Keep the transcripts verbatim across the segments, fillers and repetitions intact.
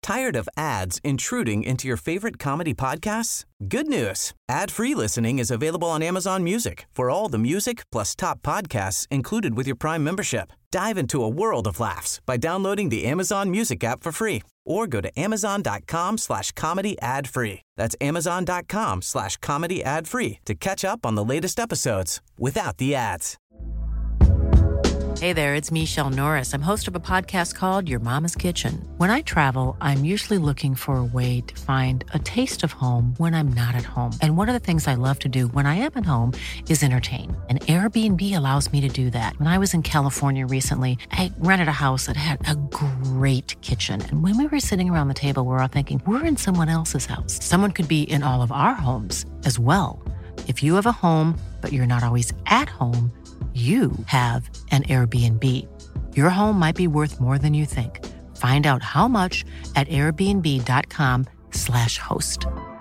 Tired of ads intruding into your favorite comedy podcasts? Good news. Ad-free listening is available on Amazon Music for all the music plus top podcasts included with your Prime membership. Dive into a world of laughs by downloading the Amazon Music app for free or go to amazon.com slash comedy ad free. That's amazon.com slash comedy ad free to catch up on the latest episodes without the ads. Hey there, it's Michelle Norris. I'm host of a podcast called Your Mama's Kitchen. When I travel, I'm usually looking for a way to find a taste of home when I'm not at home. And one of the things I love to do when I am at home is entertain. And Airbnb allows me to do that. When I was in California recently, I rented a house that had a great kitchen. And when we were sitting around the table, we were all thinking, we're in someone else's house. Someone could be in all of our homes as well. If you have a home, but you're not always at home, you have an Airbnb. Your home might be worth more than you think. Find out how much at airbnb.com slash host.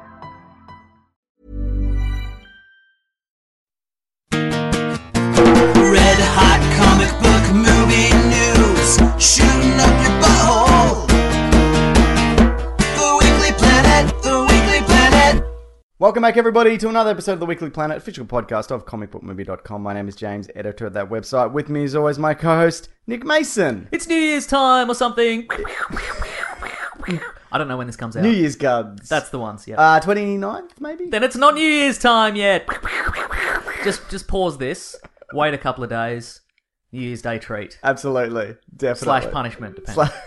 Red hot comic book movie news, shooting up your butthole. The Weekly Planet, the Weekly Planet. Welcome back, everybody, to another episode of the Weekly Planet, official podcast of comic book movie dot com. My name is James, editor of that website. With me, as always, my co-host, Nick Mason. It's New Year's time or something. I don't know when this comes out. New Year's guns. That's the ones, yeah. Uh, twenty-ninth, maybe? Then it's not New Year's time yet. Just just pause this. Wait a couple of days. New Year's Day treat. Absolutely. Definitely. Slash punishment, depending. Sla-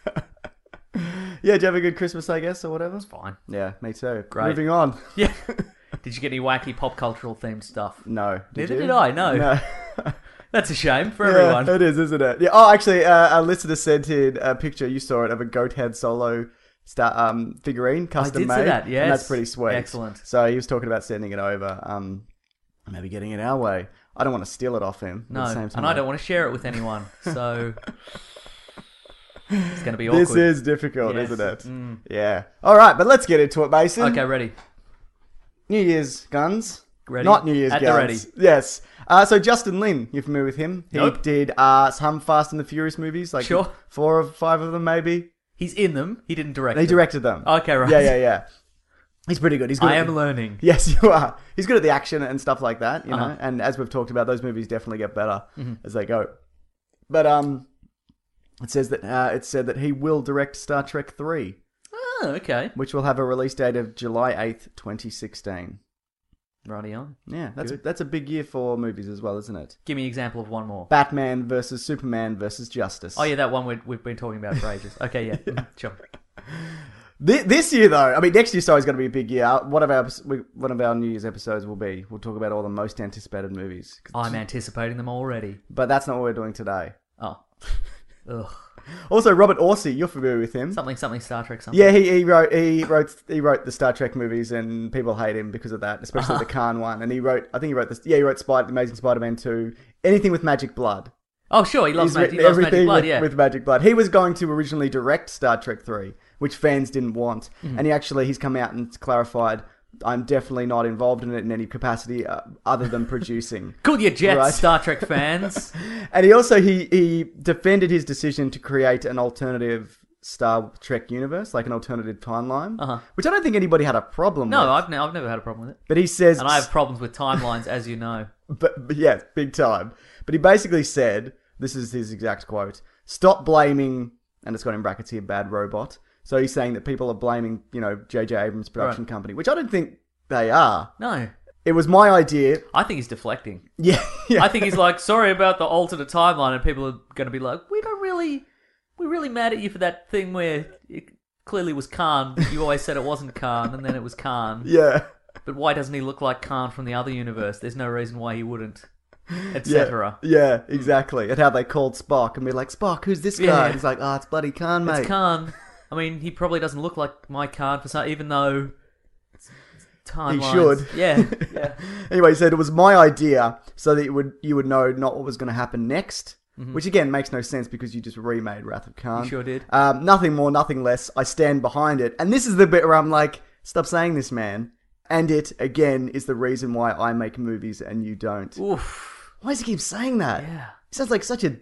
Yeah, did you have a good Christmas, I guess, or whatever? It's fine. Yeah, me too. Great. Moving on. Yeah. Did you get any wacky pop cultural themed stuff? No. Did Neither you? did I, no. No. That's a shame for Yeah, everyone. it is, isn't it? Yeah. Oh, actually, uh, a listener sent in a picture, you saw it, of a Goat Head Solo star, um, figurine, custom did made. see that, yes. And that's pretty sweet. Excellent. So he was talking about sending it over, um, maybe getting it our way. I don't want to steal it off him. No, at the same time. and I don't want to share it with anyone, so it's going to be awkward. This is difficult, Yes. isn't it? Mm. Yeah. All right, but let's get into it, Mason. Okay, ready. New Year's guns. Ready? Not New Year's At the guns. ready. Yes. Uh, so Justin Lin, you're familiar with him? He Nope. did uh, some Fast and the Furious movies, like Sure. four or five of them, maybe. He's in them. He didn't direct He them. directed them. Okay, right. Yeah, yeah, yeah. He's pretty good. He's good. I at- am learning. Yes, you are. He's good at the action and stuff like that, you know. Uh-huh. And as we've talked about, those movies definitely get better Mm-hmm. as they go. But um, it says that uh, it said that he will direct Star Trek three, Oh, okay. which will have a release date of July eighth, twenty sixteen. Righty on. Yeah, that's Good. that's a big year for movies as well, isn't it? Give me an example of one more. Batman versus Superman versus Justice. Oh, yeah, that one we've, we've been talking about for ages. Okay, yeah. Mhm, sure. This, this year, though, I mean, next year's always going to be a big year. One of our we- one of our New Year's episodes will be we'll talk about all the most anticipated movies. I'm anticipating them already. But that's not what we're doing today. Oh. Ugh. Also, Robert Orsi, you're familiar with him. Something, something, Star Trek, something. Yeah, he, he wrote he wrote he wrote the Star Trek movies, and people hate him because of that, especially Uh-huh. the Khan one. And he wrote, I think he wrote this. Yeah, he wrote Spider, Amazing Spider-Man two, anything with magic blood. Oh, sure, he loves, He's magic, written he loves everything Magic Blood, with, yeah. with magic blood. He was going to originally direct Star Trek three, which fans didn't want, Mm-hmm. and he actually he's come out and clarified, I'm definitely not involved in it in any capacity uh, other than producing. Cool your jets, Right. Star Trek fans. And he also he he defended his decision to create an alternative Star Trek universe, like an alternative timeline, Uh-huh. which I don't think anybody had a problem No, with. I've, ne- I've never had a problem with it. But he says, And I have problems with timelines, as you know. but, but yeah, big time. But he basically said, this is his exact quote: "Stop blaming," and it's got in brackets here, "bad robot." So he's saying that people are blaming, you know, J J Abrams' production Right. company, which I don't think they are. No. It was my idea. I think he's deflecting. Yeah, yeah. I think he's like, sorry about the alternate timeline, and people are going to be like, we don't really, we're really mad at you for that thing where it clearly was Khan, but you always said it wasn't Khan, and then it was Khan. yeah. But why doesn't he look like Khan from the other universe? There's no reason why he wouldn't, et Yeah, cetera. yeah, exactly. And how they called Spock and be like, Spock, who's this guy? Yeah. And he's like, oh, it's bloody Khan, mate. It's Khan. I mean, he probably doesn't look like my Khan for some, even though timelines. should. Yeah, yeah. Anyway, he said it was my idea so that you would you would know not what was going to happen next, which again makes no sense because you just remade Wrath of Khan. You sure did. Um, nothing more, nothing less. I stand behind it, and this is the bit where I'm like, stop saying this, man. And it again is the reason why I make movies and you don't. Oof. Why does he keep saying that? Yeah. He sounds like such a dick.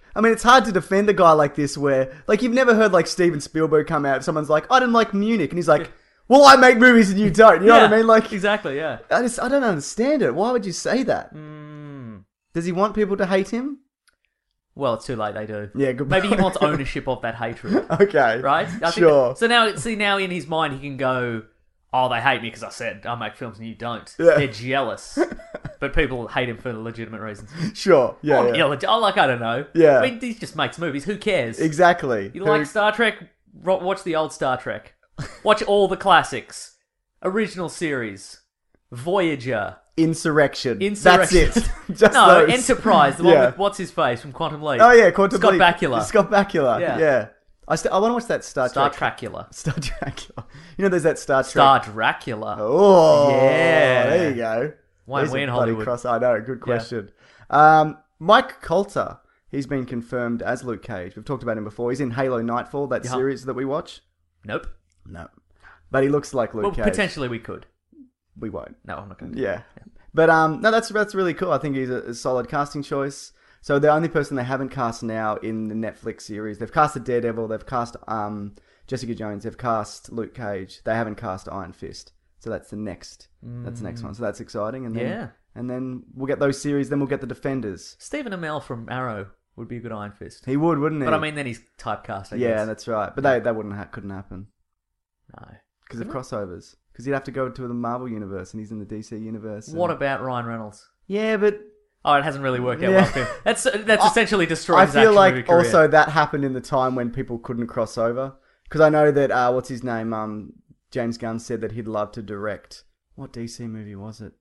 I mean, it's hard to defend a guy like this where, like, you've never heard, like, Steven Spielberg come out, someone's like, I didn't like Munich, and he's like, well, I make movies and you don't. You know Yeah, what I mean? Like, exactly, yeah. I just, I don't understand it. Why would you say that? Mm. Does he want people to hate him? Well, it's too late, they do. Yeah, good Maybe he point. wants ownership of that hatred, Okay. right? I think Sure. so now, see, now in his mind, he can go, oh, they hate me because I said I make films and you don't. Yeah. They're jealous. But people hate him for legitimate reasons. Sure. Yeah. oh, yeah. yeah, leg- oh, like, I don't know. Yeah. I mean, he just makes movies. Who cares? Exactly. You Who- like Star Trek? Ro- Watch the old Star Trek. Watch all the classics. Original series. Voyager. Insurrection. Insurrection. That's it. Just no, those. Enterprise. The Yeah. one with what's his face from Quantum Leap. Oh yeah, Quantum Scott Leap. Bakula. Scott Bakula. Yeah. Yeah. I, st- I want to watch that Star, Star Trek. Dracula. Star Dracula. You know, there's that Star Trek. Star Dracula. Oh, Yeah. There you go. Why There's we a in bloody Hollywood? Cross. I know. Good question. Um, Mike Coulter. He's been confirmed as Luke Cage. We've talked about him before. He's in Halo Nightfall, that Yeah. series that we watch. Nope. No. But he looks like Luke Well, Cage. potentially we could. We won't. No, I'm not going to. Yeah. But um, no, that's that's really cool. I think he's a, a solid casting choice. So the only person they haven't cast now in the Netflix series, they've casted Daredevil, they've cast um, Jessica Jones, they've cast Luke Cage. They haven't cast Iron Fist. So that's the next. That's the next one. So that's exciting. And then, Yeah. And then we'll get those series. Then we'll get the Defenders. Stephen Amell from Arrow would be a good Iron Fist. He would, wouldn't he? But I mean, then he's typecast, I yeah, guess. that's right. But they that wouldn't ha- couldn't happen No. because of crossovers. Because he'd have to go to the Marvel universe, and he's in the D C universe. and- What about Ryan Reynolds? Yeah, but Oh, it hasn't really worked out Yeah. well for him. That's that's I- essentially destroyed I his feel action like movie career. also that happened in the time when people couldn't cross over. Because I know that uh, what's his name? Um, James Gunn said that he'd love to direct. What D C movie was it?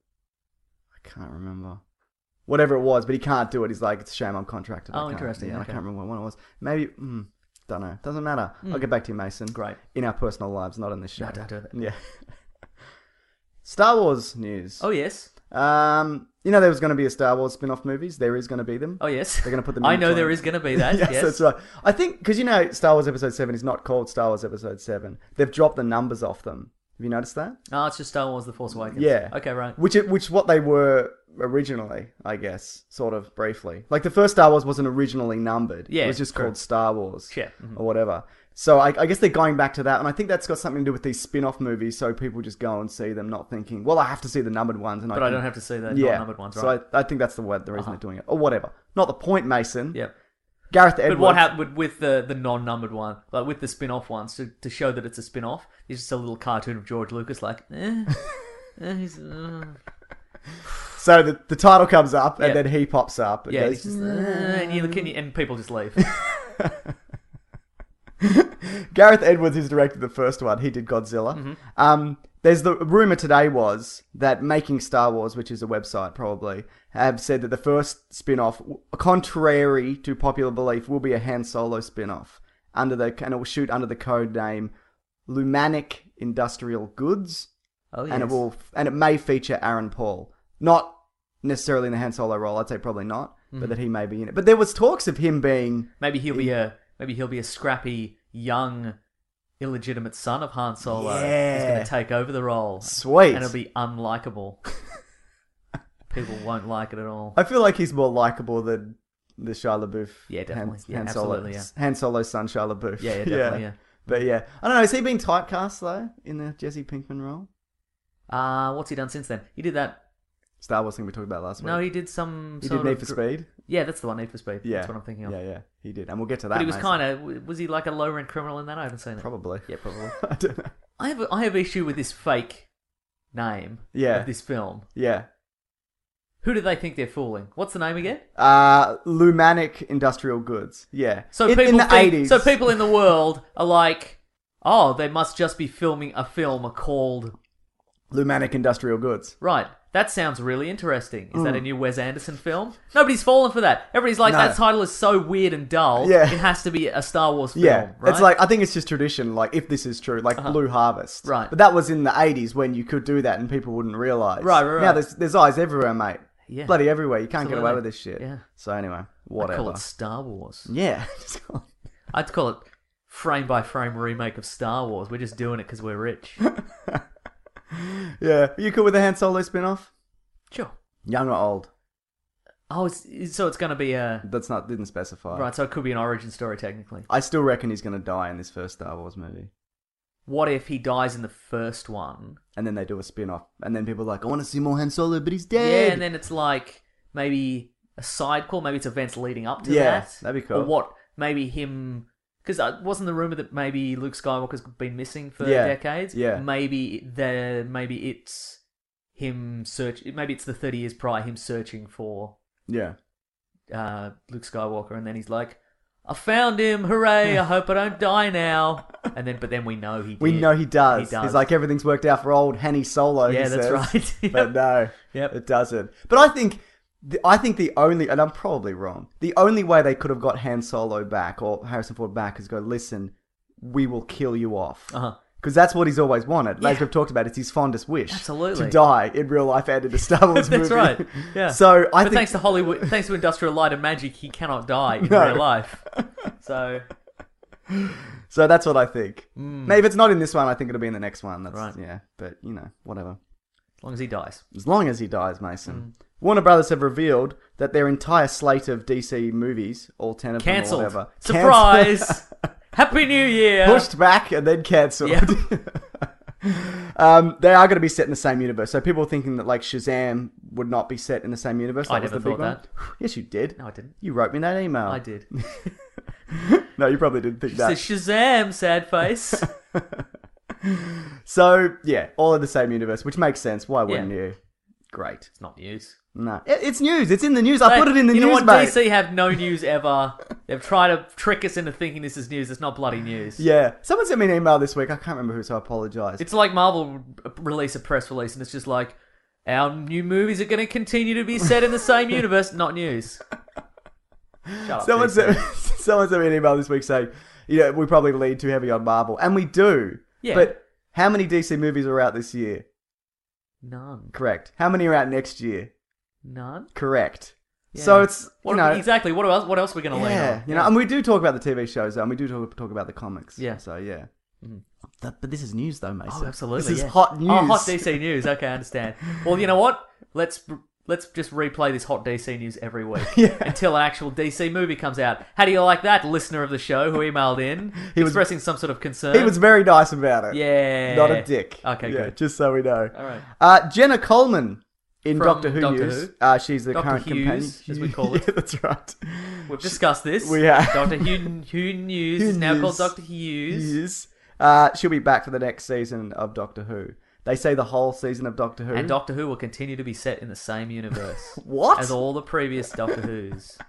I can't remember. Whatever it was, but he can't do it. He's like, it's a shame I'm contracted. I Oh, can't. interesting, Yeah, I okay. can't remember what one it was. Maybe. Mm, don't know. Doesn't matter. I'll get back to you, Mason. Great. In our personal lives, not in this show. No, don't do that. Yeah. Star Wars news. Oh, yes. Um, you know there was going to be a Star Wars spin-off movies. There is going to be them. Oh, yes. They're going to put them. I in know time. there is going to be that, yes, yes. that's right. I think because you know Star Wars Episode Seven is not called Star Wars Episode Seven. They've dropped the numbers off them. Have you noticed that? Oh, it's just Star Wars The Force Awakens. Yeah. Okay, right. Which it, which what they were originally, I guess, sort of briefly. Like the first Star Wars wasn't originally numbered. Yeah, it was just true. called Star Wars. Yeah, mhm. Or whatever. So I, I guess they're going back to that, and I think that's got something to do with these spin-off movies. So people just go and see them, not thinking, well, I have to see the numbered ones, and But I I can- don't have to see the yeah. non-numbered ones, So right? I, I think that's the word, the reason Uh-huh. they're doing it, or whatever. Not the point, Mason. Yep. Gareth Edwards. But what happened with, with the, the non-numbered one, like with the spin-off ones, to, to show that it's a spin-off, it's just a little cartoon of George Lucas, like, eh, eh he's, uh. So the, the title comes up, and Yeah. then he pops up. And yeah, goes, he's just, eh, and, you, can you, and people just leave. Gareth Edwards, who's directed the first one, he did Godzilla. Mm-hmm. Um, there's the rumor today was that Making Star Wars, which is a website probably, have said that the first spin-off, contrary to popular belief, will be a Han Solo spin-off under the and it will shoot under the code name Lumanic Industrial Goods, Oh, yes. and it will and it may feature Aaron Paul, not necessarily in the Han Solo role. I'd say probably not, Mm-hmm. but that he may be in it. But there was talks of him being. Maybe he'll be a maybe he'll be a scrappy, young, illegitimate son of Han Solo. Yeah. He's going to take over the role. Sweet. And it'll be unlikable. People won't like it at all. I feel like he's more likable than the Shia LaBeouf. Yeah, definitely. Han, Yeah, Han Solo, absolutely, yeah. Han Solo's son, Shia LaBeouf. Yeah, yeah, definitely, yeah. But yeah, I don't know. Has he been typecast though in the Jesse Pinkman role? Uh, what's he done since then? He did that. Star Wars thing we talked about last No, week. he did some. he sort did Need of for dr- Speed. Yeah, that's the one. Need for Speed. Yeah, That's what I'm thinking of. Yeah, yeah, he did, and we'll get to that. But he was mate. kind of. Was he like a low rent criminal in that? I haven't seen it. probably. Yeah, probably. I don't know. I have a, I have issue with this fake name Yeah. of this film. Yeah. Who do they think they're fooling? What's the name again? Uh, Lumanic Industrial Goods. Yeah. So in, people in the think, eighties. So people in the world are like, oh, they must just be filming a film called Lumanic Industrial Goods. right. That sounds really interesting. Is that a new Wes Anderson film? Nobody's fallen for that. Everybody's like, Mm. No. that title is so weird and dull. Yeah. It has to be a Star Wars film. Yeah, right? it's like I think it's just tradition. Like if this is true, like Blue Harvest, Right. But that was in the eighties when you could do that and people wouldn't realize. Right, right, Now right. there's there's eyes everywhere, mate. Yeah. Bloody everywhere. You can't get away Absolutely. with this shit. Yeah. So anyway, I'd whatever. call it Star Wars. Yeah. I'd call it frame by frame remake of Star Wars. We're just doing it because we're rich. yeah. Are you cool with the Han Solo spin-off? Sure. Young or old? Oh, it's, so it's going to be a... That's not didn't specify. Right, so it could be an origin story, technically. I still reckon he's going to die in this first Star Wars movie. What if he dies in the first one? And then they do a spin-off. And then people are like, I want to see more Han Solo, but he's dead. Yeah, and then it's like maybe a side call. Maybe it's events leading up to Yeah, that. that'd be cool. Or what, maybe him... Because uh, wasn't the rumor that maybe Luke Skywalker's been missing for Yeah, decades? yeah. Maybe the maybe it's him search. Maybe it's the thirty years prior, him searching for Yeah. uh, Luke Skywalker, and then he's like, "I found him! Hooray! I hope I don't die now." And then, but then we know he. Did. We know he does. He does. He's like, everything's worked out for old Hanny Solo. Yeah, he that's says. right. Yep. But no, Yep. it doesn't. But I think, the, I think the only, and I'm probably wrong, the only way they could have got Han Solo back or Harrison Ford back is go, listen, we will kill you off. Uh huh. Because that's what he's always wanted. Yeah. As we've talked about, it's his fondest wish. Absolutely. To die in real life and in a Star Wars movie. That's right. Yeah. So I but think... thanks to Hollywood, thanks to Industrial Light and Magic, he cannot die in No. real life. So, So that's what I think. Mm. Maybe if it's not in this one, I think it'll be in the next one. That's, Right. Yeah, but, you know, whatever. as long as he dies. As long as he dies, Mason. Mm. Warner Brothers have revealed that their entire slate of D C movies, all ten of Cancelled. them or whatever... Surprise! Happy New Year! Pushed back and then cancelled. Yep. um, they are going to be set in the same universe. So people thinking that like Shazam would not be set in the same universe. That I was never the big thought one. that. Yes, you did. No, I didn't. You wrote me that email. I did. No, you probably didn't think She that. said, Shazam, sad face. So, yeah, all in the same universe, which makes sense. Why wouldn't Yeah. you? Great. It's not news. No. It- It's news. It's in the news. I Hey, put it in the you news, know what? mate. D C have no news ever. They've tried to trick us into thinking this is news. It's not bloody news. Yeah. Someone sent me an email this week. I can't remember who, so I apologise. It's like Marvel release a press release, and it's just like, our new movies are going to continue to be set in the same universe. Not news. Shut up, Someone D C. sent, someone sent me an email this week saying, you know, we probably lean too heavy on Marvel. And we do. Yeah. But how many D C movies are out this year? None. Correct. How many are out next year? None. Correct. Yeah. So it's, What, you know... exactly. What else? What else are we going to lean Yeah, on? you know, and we do talk about the T V shows, though, and we do talk, talk about the comics. Yeah. So, yeah. Mhm. That, but this is news, though, Mason. Oh, absolutely. This is yeah. hot news. Oh, hot D C news. Okay, I understand. Well, you know what? Let's let's just replay this hot D C news every week Yeah. until an actual D C movie comes out. How do you like that, listener of the show who emailed in He was- expressing some sort of concern? He was very nice about it. yeah, Not a dick. Okay, yeah, good. just so we know. All right. Uh, Jenna Coleman in From Doctor Who Doctor news. Who? Uh, she's the Doctor current Hughes, companion. as we call it. Yeah, that's right. We've discussed this. We have. Doctor Who, Who News Who is now News. called Doctor Hughes. Hughes. Uh, she'll be back for the next season of Doctor Who. They say the whole season of Doctor Who. And Doctor Who will continue to be set in the same universe What? as all the previous Doctor Who's.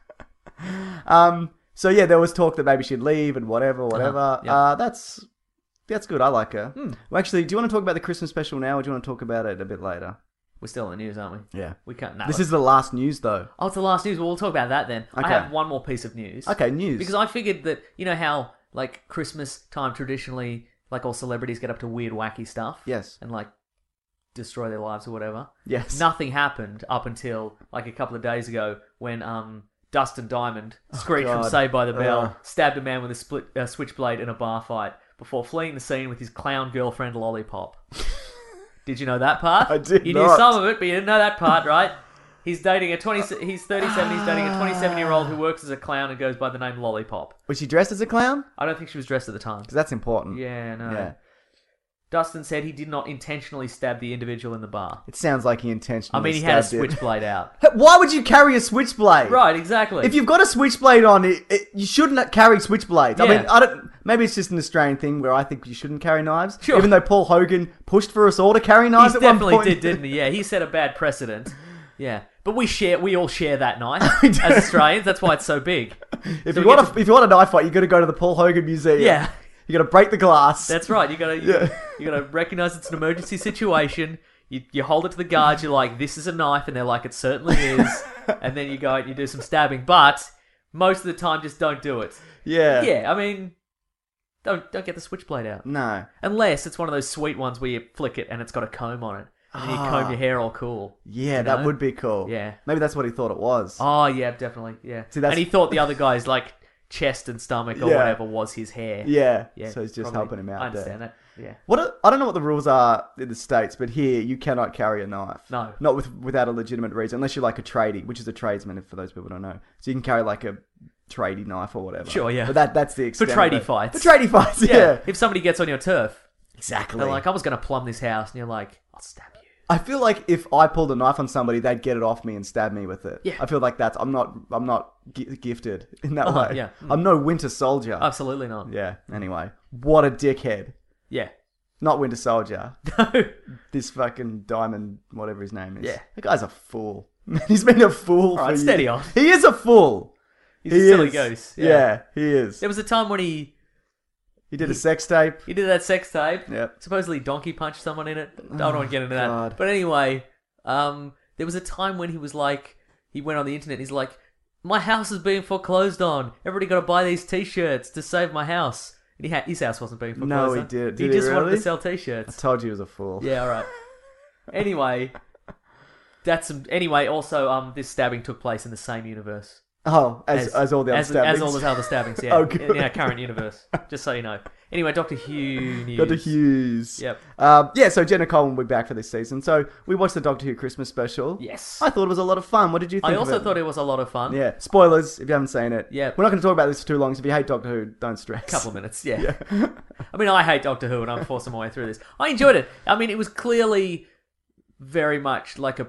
Um. So yeah, there was talk that maybe she'd leave and whatever, whatever. Uh, yep. that's that's good. I like her. Hmm. Well, actually, do you want to talk about the Christmas special now, or do you want to talk about it a bit later? We're still in the news, aren't we? Yeah. We can't. No, This is the last news, though. Oh, it's the last news. Well, we'll talk about that then. Okay. I have one more piece of news. Okay, news. Because I figured that, you know how, like, Christmas time traditionally, like, all celebrities get up to weird, wacky stuff? Yes. And, like, destroy their lives or whatever? Yes. Nothing happened up until, like, a couple of days ago when, um... Dustin Diamond, Screech from Oh, God. Saved by the Bell, Ugh. stabbed a man with a split uh, switchblade in a bar fight before fleeing the scene with his clown girlfriend Lollipop. Did you know that part? I did You not. knew some of it, but you didn't know that part, right? He's dating a twenty. He's thirty-seven. He's dating a twenty-seven-year-old who works as a clown and goes by the name Lollipop. Was she dressed as a clown? I don't think she was dressed at the time. Because that's important. Yeah, no. Yeah. Dustin said he did not intentionally stab the individual in the bar. It sounds like he I intentionally mean, he had a stabbed it. switchblade out. Why would you carry a switchblade? Right, exactly. If you've got a switchblade on, it, it, you shouldn't carry switchblades. I Yeah. mean, I don't. Maybe it's just an Australian thing where I think you shouldn't carry knives. Sure. Even though Paul Hogan pushed for us all to carry he knives at one definitely point. did, didn't he? Yeah, he set a bad precedent. Yeah, but we share. We all share that knife We do. as Australians. That's why it's so big. If So you we want get a, if you want a knife fight, you got to go to the Paul Hogan Museum. Yeah. You got to break the glass. That's right. You gotta, you, Yeah. you gotta recognize it's an emergency situation. You, you hold it to the guards. You're like, "This is a knife," and they're like, "It certainly is." And then you go and you do some stabbing. But most of the time, just don't do it. yeah. Yeah, I mean, don't don't get the switchblade out No. unless it's one of those sweet ones where you flick it and it's got a comb on it, and then you Ah. comb your hair all cool. Yeah, You that know? would be cool. Yeah. Maybe that's what he thought it was. Oh yeah, definitely. Yeah, See, that's- and he thought the other guy's like chest and stomach or Yeah. whatever was his hair. Yeah. Yeah, So he's just probably. helping him out I understand there. that. Yeah. What are, I don't know what the rules are in the States, but here you cannot carry a knife. No. Not with without a legitimate reason, unless you're like a tradie, which is a tradesman, for those people who don't know. So you can carry like a tradie knife or whatever. Sure, yeah. But that that's the extent tradie of it. fights. For tradie fights, yeah. Yeah. If somebody gets on your turf, Exactly. they're like, I was going to plumb this house. And you're like, I'll stab you. I feel like if I pulled a knife on somebody, they'd get it off me and stab me with it. Yeah. I feel like that's I'm not I'm not gi- gifted in that Uh-huh, way. yeah. Mm. I'm no Winter Soldier. Absolutely not. Yeah. Anyway, what a dickhead. Yeah. Not Winter Soldier. No. This fucking Diamond, whatever his name is. Yeah. The guy's a fool. He's been a fool All for right, years. steady on. He is a fool. He's he a silly is. goose. Yeah. Yeah. he is. There was a time when he He did a sex tape. he did that sex tape. Yep. Supposedly donkey punched someone in it. I don't want to get into that. God. But anyway, um, there was a time when he was like, he went on the internet and he's like, my house is being foreclosed on. Everybody got to buy these t-shirts to save my house. And he had, his house wasn't being foreclosed No, he on. did. He Did he just wanted really? to sell I t-shirts. told you he was a fool. Yeah, all right. Anyway, that's some, anyway. Also, um, this stabbing took place in the same universe Oh, as, as, all the other as, stabbings. as all the other stabbings. Yeah, Oh, in, good. in our current universe. Just so you know. Anyway, Doctor Who news. Doctor Hughes. Yep. Um, yeah, so Jenna Coleman will be back for this season. So we watched the Doctor Who Christmas special. Yes. I thought it was a lot of fun. What did you think I of also it? thought it was a lot of fun. Yeah. Spoilers, if you haven't seen it. Yeah. We're not going to talk about this for too long, so if you hate Doctor Who, don't stress. Couple of minutes, yeah. I mean, I hate Doctor Who, and I'm forcing my way through this. I enjoyed it. I mean, it was clearly very much like a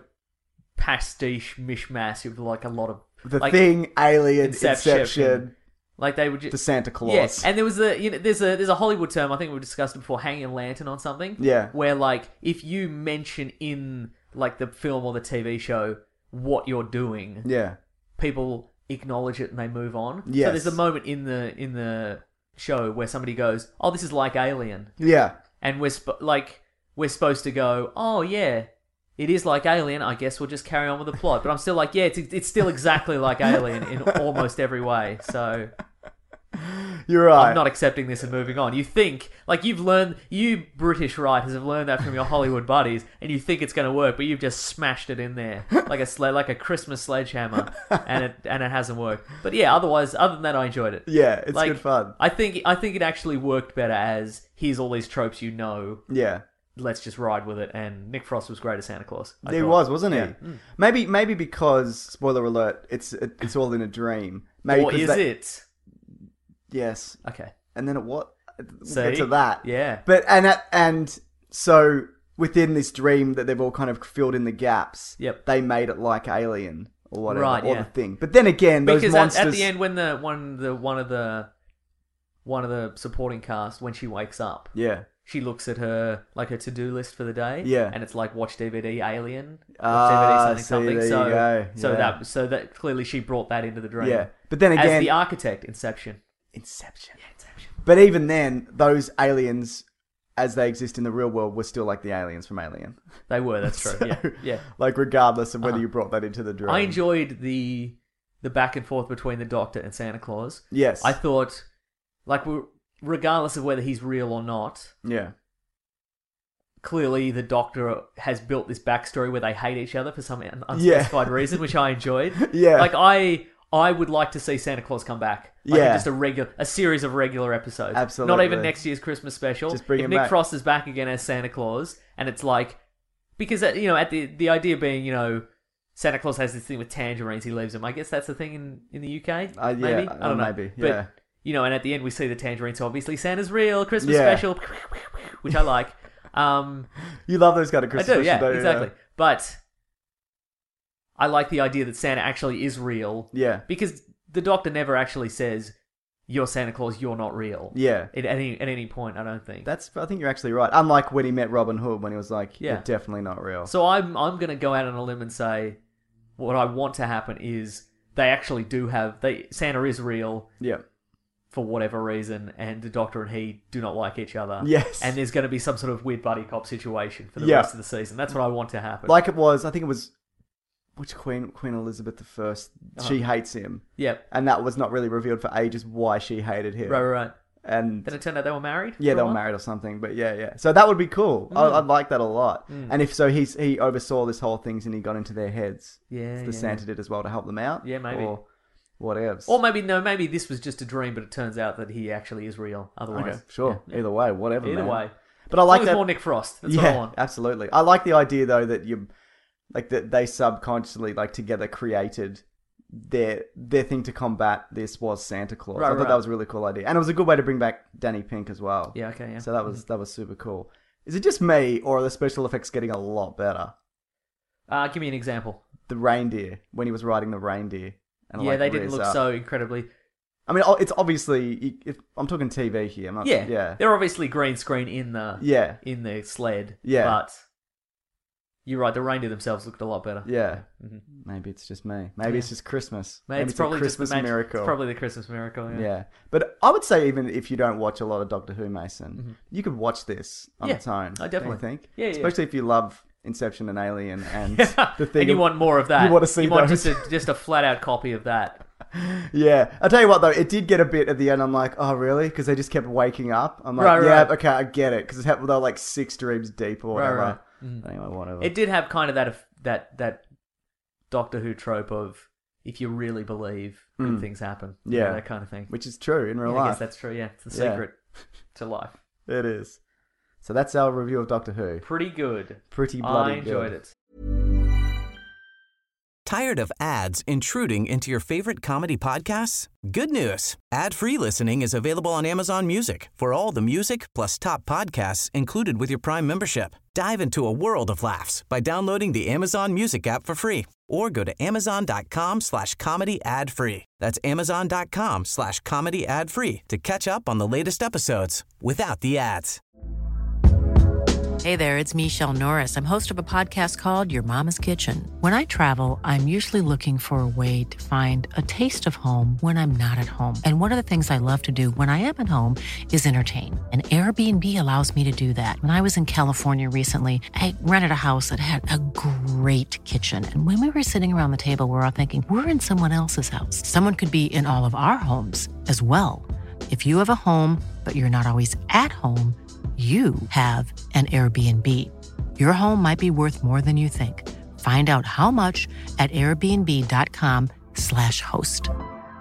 pastiche mishmash of like a lot of The like, Thing, Alien, Inception. Inception, Like they would just the Santa Claus. yeah. And there was a you know there's a there's a Hollywood term I think we discussed it before, hanging a lantern on something. Yeah. Where like if you mention in like the film or the T V show what you're doing, yeah. people acknowledge it and they move on. Yes. So there's a moment in the in the show where somebody goes, "Oh, this is like Alien," Yeah. and we're sp- like we're supposed to go, "Oh yeah, it is like Alien. I guess we'll just carry on with the plot." But I'm still like, "Yeah, it's it's still exactly like Alien in almost every way." So You're right. I'm not accepting this and moving on. You think, like you've learned, you British writers have learned that from your Hollywood buddies, and you think it's going to work, but you've just smashed it in there like a sled, like a Christmas sledgehammer, and it and it hasn't worked. But yeah, otherwise, other than that, I enjoyed it. Yeah, it's Like, good fun. I think I think it actually worked better as here's all these tropes you know. Yeah. Let's just ride with it. And Nick Frost was great as Santa Claus. I He thought. was, wasn't he? Yeah. Mm. Maybe, maybe because spoiler alert, it's it, it's all in a dream. Maybe Or 'cause is they- it? Yes, Okay. and then it what? We'll See? get to that. Yeah. But and that, and so within this dream that they've all kind of filled in the gaps. Yep. They made it like Alien or whatever, Right, or yeah. the Thing. But then again, those Because at, monsters. at the end, when the one the one of the one of the supporting cast, when she wakes up, yeah. she looks at her like her to do list for the day. Yeah. And it's like watch D V D Alien, watch Ah, D V D see, something there something. you So go. so Yeah. that so that clearly she brought that into the dream. Yeah. But then As again, the architect, Inception. Inception. Yeah, Inception. But even then, those aliens, as they exist in the real world, were still like the aliens from Alien. They were. That's true. So, Yeah. Yeah. Like regardless of whether Uh-huh. you brought that into the dream. I enjoyed the the back and forth between the Doctor and Santa Claus. Yes. I thought, like, we- regardless of whether he's real or not, Yeah. clearly the Doctor has built this backstory where they hate each other for some un- unspecified reason, which I enjoyed. Yeah. Like I, I would like to see Santa Claus come back. Like Yeah. just a regular, a series of regular episodes. Absolutely. Not even next year's Christmas special. Just bring if him Nick back. Frost is back again as Santa Claus, and it's like, because uh, you know, at the the idea being, you know, Santa Claus has this thing with tangerines. He leaves them. I guess that's the thing in, in the U K. Uh, yeah, maybe uh, I don't know. maybe, But yeah. you know, and at the end we see the tangerine. So obviously Santa's real. Christmas Yeah. special, which I like. Um, You love those kind of I Christmas do, yeah, specials, don't you? exactly. But I like the idea that Santa actually is real. Yeah. Because the Doctor never actually says, "You're Santa Claus. You're not real." Yeah. At any at any point, I don't think. That's. I think you're actually right. Unlike when he met Robin Hood, when he was like, Yeah. "You're definitely not real." So I'm I'm gonna go out on a limb and say, what I want to happen is they actually do have they Santa is real yeah. for whatever reason, and the Doctor and he do not like each other. Yes. And there's going to be some sort of weird buddy cop situation for the Yeah. rest of the season. That's what I want to happen. Like it was. I think it was. Which Queen? Queen Elizabeth the First. She Uh-huh. hates him, Yep. and that was not really revealed for ages why she hated him. Right, right, right. And Then it turned out they were married. yeah, for a they were while? married or something. But yeah, yeah. So that would be cool. I, I'd like that a lot. And if so, he's he oversaw this whole things and he got into their heads. Yeah, the yeah. Santa did as well to help them out. Yeah, maybe. Or, Whatevs. Or maybe no, maybe this was just a dream, but it turns out that he actually is real. Otherwise, Okay, sure. Yeah. Either way, whatever. Either man. way. But I like As long as that. more Nick Frost. That's yeah, what I want. absolutely. I like the idea though that you, like that they subconsciously like together created their their thing to combat this was Santa Claus. Right, I thought right. that was a really cool idea, and it was a good way to bring back Danny Pink as well. Yeah. Okay. Yeah. So that was that was super cool. Is it just me, or are the special effects getting a lot better? Uh, give me an example. The reindeer when he was riding the reindeer. And it, Yeah, like, they didn't rears look up. so incredibly. I mean, it's obviously. If, I'm talking T V here. I'm not. Yeah. Yeah. They're obviously green screen in the Yeah. in the sled. Yeah. But you're right. The reindeer themselves looked a lot better. Yeah. Mhm. Maybe it's just me. Maybe Yeah. it's just Christmas. Maybe it's a probably just Christmas the magic, miracle. It's probably the Christmas miracle. Yeah. Yeah. But I would say even if you don't watch a lot of Doctor Who, Mason, Mhm. you could watch this on Yeah. its own. I don't definitely. you think. Yeah, yeah. Especially if you love Inception and Alien and Yeah. the thing. and you of- want more of that. You want to see You want those. just a, just a flat out copy of that. Yeah. I'll tell you what though, it did get a bit at the end. I'm like, oh really? Because they just kept waking up. I'm like, Right, yeah, right. okay, I get it. Because they were like six dreams deep or Right, whatever. right. Mhm. Anyway, whatever. It did have kind of that that that Doctor Who trope of if you really believe, good Mm. things happen. Yeah. You know, that kind of thing. Which is true in real Yeah, I life. guess that's true. Yeah, it's the Yeah. secret to life. It is. So that's our review of Doctor Who. Pretty good. Pretty bloody I enjoyed good. it. Tired of ads intruding into your favorite comedy podcasts? Good news. Ad-free listening is available on Amazon Music for all the music plus top podcasts included with your Prime membership. Dive into a world of laughs by downloading the Amazon Music app for free or go to amazon.com slash comedy ad free. That's amazon.com slash comedy ad free to catch up on the latest episodes without the ads. Hey there, it's Michelle Norris. I'm host of a podcast called Your Mama's Kitchen. When I travel, I'm usually looking for a way to find a taste of home when I'm not at home. And one of the things I love to do when I am at home is entertain. And Airbnb allows me to do that. When I was in California recently, I rented a house that had a great kitchen. And when we were sitting around the table, we were all thinking, we're in someone else's house. Someone could be in all of our homes as well. If you have a home, but you're not always at home, you have an Airbnb. Your home might be worth more than you think. Find out how much at airbnb.com slash host.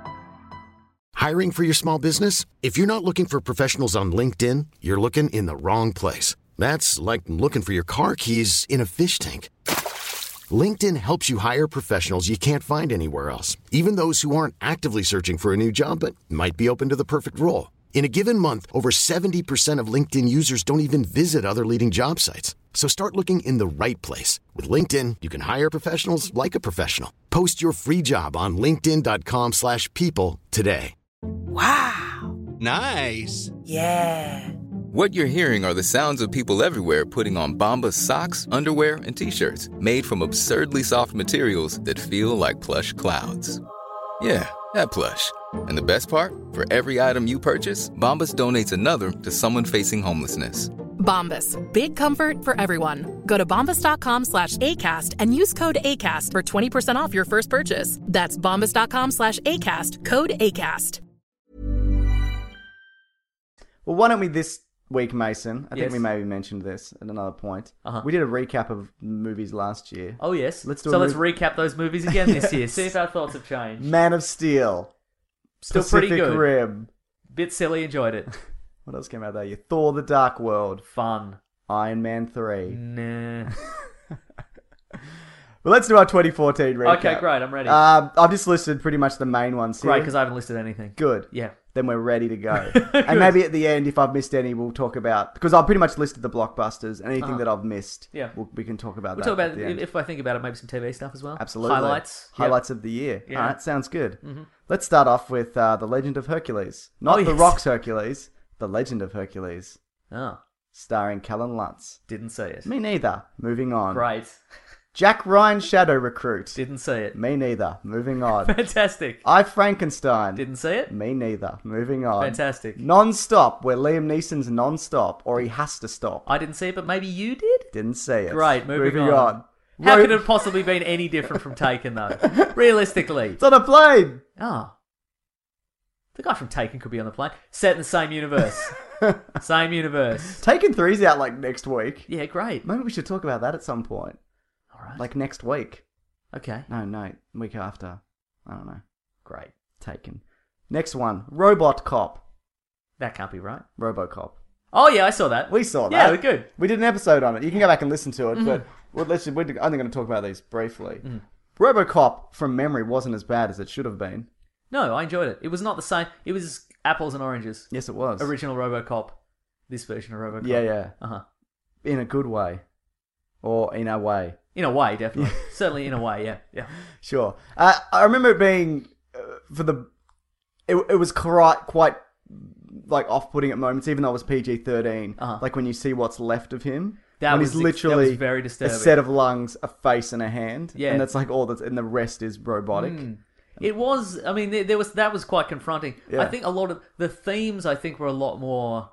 Hiring for your small business? If you're not looking for professionals on LinkedIn, you're looking in the wrong place. That's like looking for your car keys in a fish tank. LinkedIn helps you hire professionals you can't find anywhere else, even those who aren't actively searching for a new job but might be open to the perfect role. In a given month, over seventy percent of LinkedIn users don't even visit other leading job sites. So start looking in the right place. With LinkedIn, you can hire professionals like a professional. Post your free job on linkedin.com slash people today. Wow. Nice. Yeah. What you're hearing are the sounds of people everywhere putting on Bombas socks, underwear, and T-shirts made from absurdly soft materials that feel like plush clouds. Yeah, that plush. And the best part? For every item you purchase, Bombas donates another to someone facing homelessness. Bombas. Big comfort for everyone. Go to bombas.com slash ACAST and use code ACAST for twenty percent off your first purchase. That's bombas.com slash ACAST. Code ACAST. Well, why don't we this week, Mason? I think Yes. we maybe mentioned this at another point. Uh-huh. We did a recap of movies last year. Oh yes. Let's do so a let's mov- recap those movies again this year. Yes. See if our thoughts have changed. Man of Steel. Still Pacific pretty good. Rim. Bit silly. Enjoyed it. What else came out that year? Thor: The Dark World. Fun. Iron Man three. Nah. Well, let's do our twenty fourteen recap. Okay, great. I'm ready. Um, I've just listed pretty much the main ones here. Great, because I haven't listed anything. Good. Yeah. Then we're ready to go. Good. And maybe at the end, if I've missed any, we'll talk about... Because I've pretty much listed the blockbusters. Anything Uh-huh. that I've missed, Yeah. we'll, we can talk about We'll that talk at about, the end. if I think about it, maybe some T V stuff as well. Absolutely. Highlights. Yep. Highlights of the year. Yeah. All right, sounds good. Mhm. Let's start off with uh, The Legend of Hercules. Not Oh, The yes. Rock's Hercules, The Legend of Hercules, Oh, starring Callan Lutz. didn't see it. Me neither. Moving on. Great. Jack Ryan Shadow Recruit. Didn't see it. Me neither. Moving on. Fantastic. I Frankenstein. Didn't see it. Me neither. Moving on. Fantastic. Non-stop, where Liam Neeson's non-stop, or he has to stop. I didn't see it, but maybe you did? Didn't see it. Great, moving, on. on. How Ro- could it have possibly been any different from Taken, though? Realistically. It's on a plane. Oh. The guy from Taken could be on the plane. Set in the same universe. Same universe. Taken three's out like next week. Yeah, great. Maybe we should talk about that at some point. All right. Like next week. Okay. No, no, week after. I don't know. Great. taken. Next one, Robot Cop. That can't be right. RoboCop. Oh yeah, I saw that. We saw that. Yeah, we're good. We did an episode on it. You can go back and listen to it, Mm-hmm. but well, let's, we're only going to talk about these briefly. Mm-hmm. RoboCop, from memory, wasn't as bad as it should have been. No, I enjoyed it. It was not the same. It was apples and oranges. Yes, it was. Original RoboCop. This version of RoboCop. Yeah, yeah. Uh-huh. In a good way. Or in a way. In a way, definitely. Certainly in a way, yeah. Yeah. Sure. Uh, I remember it being, uh, for the... It, it was quite, quite like, off-putting at moments, even though it was P G thirteen. Uh-huh. Like, when you see what's left of him. That when was he's ex- literally that was very disturbing. a set of lungs, a face, and a hand. Yeah. And that's like all that's... And the rest is robotic. Mm. It was, I mean, there, there was that was quite confronting. Yeah. I think a lot of... The themes, I think, were a lot more...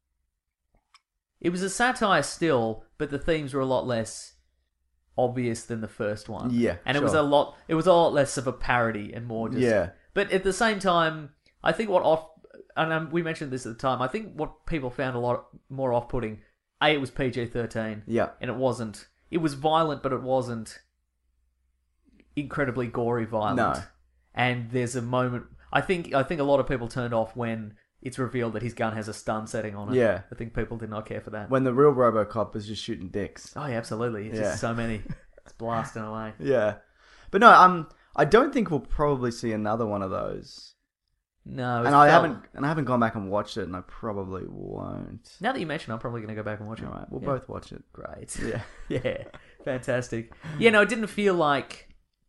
It was a satire still, but the themes were a lot less obvious than the first one. Yeah, and it sure. was a lot. It was a lot less of a parody and more just. Yeah. But at the same time, I think what off, and um, we mentioned this at the time. I think what people found a lot more off-putting. A, it was P G thirteen. Yeah. And it wasn't. It was violent, but it wasn't incredibly gory violent. No. And there's a moment. I think. I think a lot of people turned off when it's revealed that his gun has a stun setting on it. Yeah. I think people did not care for that. When the real RoboCop is just shooting dicks. Oh, yeah, absolutely. It's Yeah. just so many. It's blasting away. Yeah. But no, um, I don't think we'll probably see another one of those. No, And I haven't and I haven't gone back and watched it, and I probably won't. Now that you mention, I'm probably going to go back and watch it. All right, we'll Yeah. both watch it. Great. Yeah. Yeah, fantastic. Yeah, no, it didn't feel like...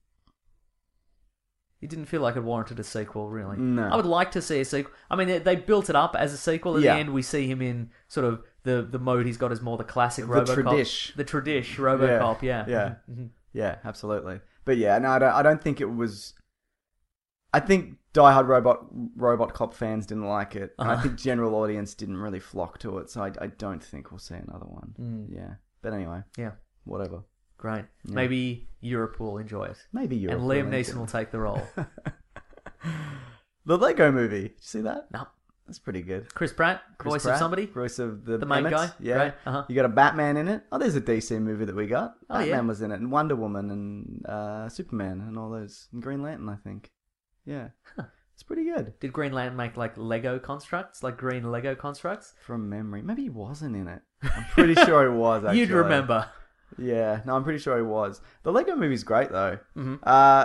It didn't feel like it warranted a sequel, really. No. I would like to see a sequel. I mean, they, they built it up as a sequel. At Yeah. the end, we see him in sort of the, the mode he's got is more the classic The RoboCop. tradish. The tradish RoboCop, yeah. Yeah. Mhm. Yeah, absolutely. But yeah, no, I don't, I don't think it was... I think diehard Robot Robot Cop fans didn't like it. And I Uh-huh. think general audience didn't really flock to it, so I, I don't think we'll see another one. Mm. Yeah. But anyway, Yeah, whatever. great. Yeah. Maybe Europe will enjoy it. Maybe Europe And will Liam enjoy Neeson it. will take the role. The Lego Movie. Did you see that? No. That's pretty good. Chris Pratt, Chris voice Pratt, of somebody. voice of the, The main Emmets. guy? Yeah, Right, uh-huh. You got a Batman in it. Oh, there's a D C movie that we got. Oh, Batman yeah. was in it, and Wonder Woman, and uh, Superman, and all those, and Green Lantern, I think. Yeah, it's pretty good. Did Green Lantern make like Lego constructs, like green Lego constructs? From memory, maybe he wasn't in it. I'm pretty sure he was. Actually. You'd remember. Yeah, no, I'm pretty sure he was. The Lego Movie's great though. Mm-hmm. Uh,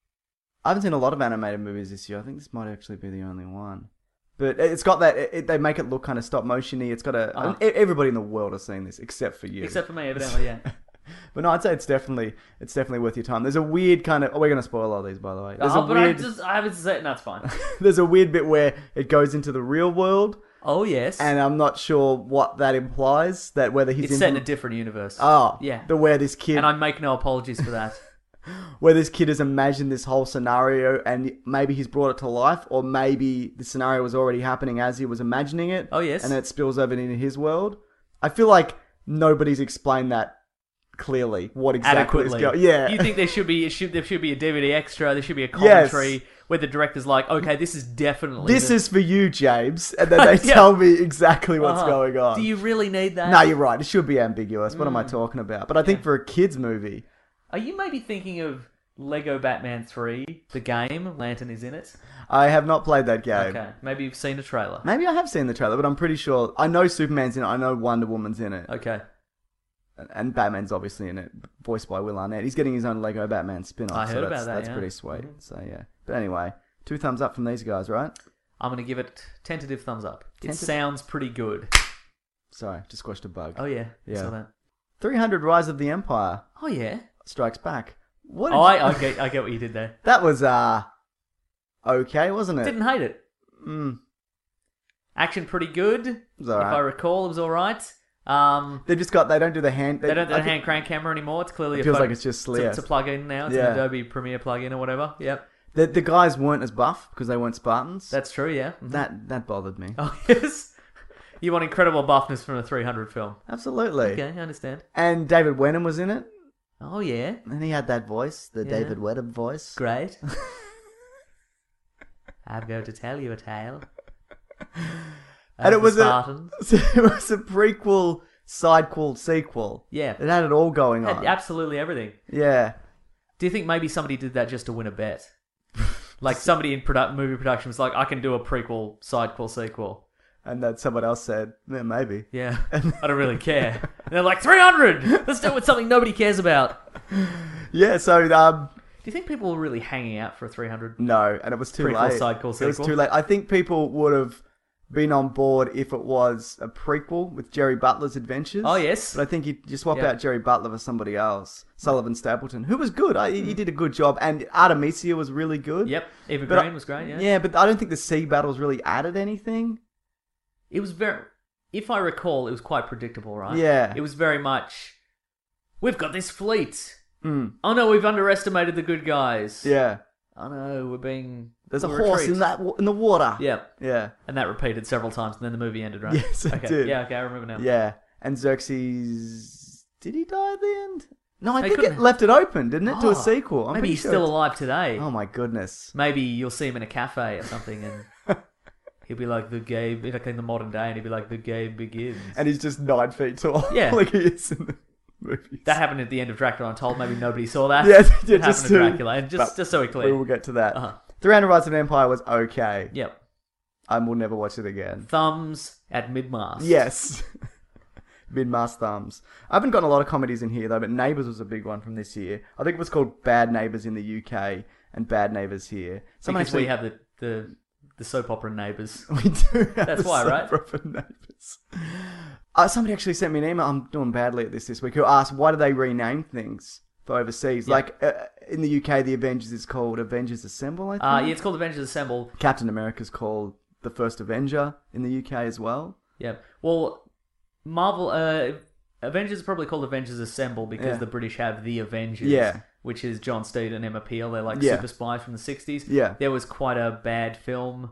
I haven't seen a lot of animated movies this year. I think this might actually be the only one. But it's got that. It, they make it look kind of stop motiony. It's got a. Uh-huh. I mean, everybody in the world has seen this except for you. Except for me, evidently, yeah. But no, I'd say it's definitely it's definitely worth your time. There's a weird kind of. Oh, we're gonna spoil all these, by the way. There's oh, a but weird. I just I haven't said. No, it's fine. There's a weird bit where it goes into the real world, Oh yes, and I'm not sure what that implies. That whether he's it's in set in a different universe. oh yeah. the where this kid And I make no apologies for that. where this kid has imagined this whole scenario, and maybe he's brought it to life, or maybe the scenario was already happening as he was imagining it. Oh, yes. and then it spills over into his world. I feel like nobody's explained that clearly. What exactly is Adequately. going? Yeah, You think there should be it should there should be a D V D extra? There should be a commentary Yes. where the director's like, okay, this is definitely this the- is for you, James, and then they Yeah. tell me exactly what's Uh-huh. going on. Do you really need that? No, you're right. It should be ambiguous. What am Mm. I talking about? But I think for a kids movie, Are you maybe thinking of Lego Batman three, the game? Lantern is in it. I have not played that game. Okay, maybe you've seen a trailer. Maybe I have seen the trailer, but I'm pretty sure I know Superman's in it. I know Wonder Woman's in it. Okay, And- And Batman's obviously in it, voiced by Will Arnett. He's getting his own Lego Batman spin-off. I so heard that's, about that, That's yeah. pretty sweet. Mhm. So yeah. But anyway, two thumbs up from these guys, right? I'm gonna give it tentative thumbs up. It Tentative? sounds pretty good. Sorry, just squashed a bug. Oh yeah, I Yeah. saw that. three hundred Rise of the Empire Oh yeah. Strikes Back. What? Did Oh, you- I, I get I get what you did there. That was uh okay, wasn't it? Didn't hate it. Mm, Action pretty good. it was If I alright. recall, it was all right. Um, They just got. They don't do the hand. they don't do I the think- hand crank camera anymore. It's clearly It a feels photo- like it's just to, Leah. to plug in now. It's Yeah. an Adobe Premiere plugin or whatever. Yep, The the guys weren't as buff because they weren't Spartans. that's true. Yeah. Mhm. that that bothered me. Oh yes. You want incredible buffness from a three hundred film. Absolutely. Okay, I understand. And David Wenham was in it, Oh yeah, and he had that voice, the Yeah. David Wenham voice. great. I'm going to tell you a tale. And of it the was a Spartans. it was a prequel, sidequel, sequel. Yeah. It had it all going Had on. absolutely everything. Yeah. Do you think maybe somebody did that just to win a bet? Like somebody in produ- movie production was like, I can do a prequel, sidequel, sequel. And then someone else said, yeah, maybe. Yeah, I don't really care. And they're like, three hundred! Let's do it with something nobody cares about. Yeah, so... Um, Do you think people were really hanging out for a three hundred? no, and it was too Prequel, late. sidequel, It was sequel? too late. I think people would have been on board if it was a prequel with Jerry Butler's adventures. Oh, yes. But I think you just swap Yep. out Jerry Butler for somebody else. Sullivan Stapleton, who was good. I, he did a good job. And Artemisia was really good. Yep, Eva But I- Green was great, yeah. Yeah, but I don't think the sea battles really added anything. It was very... If I recall, it was quite predictable, right? Yeah. It was very much... We've got this fleet. Mm. Oh no, we've underestimated the good guys. Yeah. Oh no, we're being... There's a we're horse retreat. in that wa- in the water. Yeah. Yeah. And that repeated several times, and then the movie ended, right? Yes, it okay. did. Yeah, okay, I remember now. Yeah. And Xerxes... Did he die at the end? No, I They think it couldn't- left it open, didn't it, to Oh, a sequel? I'm maybe pretty he's sure still it's- alive today. Oh my goodness. Maybe you'll see him in a cafe or something, and he'll be like the game, like in the modern day, and he'll be like the game begins. And he's just nine feet tall. Yeah. like he is in the movies. That happened at the end of Dracula Untold. Maybe nobody saw that. Yeah, it yeah, happened just to to- Dracula, and just but just so we We clear. will get to that. Uh-huh. three hundred Rise of an Empire was okay. Yep. I will never watch it again. Thumbs at mid-mast. Yes. Mid-mast thumbs. I haven't gotten a lot of comedies in here, though, but Neighbours was a big one from this year. I think it was called Bad Neighbours in the U K and Bad Neighbours here. Someone Because we have the, the the soap opera Neighbours. We do have That's the why, soap right? opera Neighbours. Uh, somebody actually sent me an email. I'm doing badly at this this week. Who asked why do they rename things for overseas? Yeah. Like uh, in the U K, the Avengers is called Avengers Assemble. I think. Uh, yeah, it's called Avengers Assemble. Captain America's called the First Avenger in the U K as well. Yeah. Well, Marvel, uh, Avengers is probably called Avengers Assemble because Yeah. the British have the Avengers. Yeah. Which is John Steed and Emma Peel. They're like Yeah. super spies from the sixties. Yeah. There was quite a bad film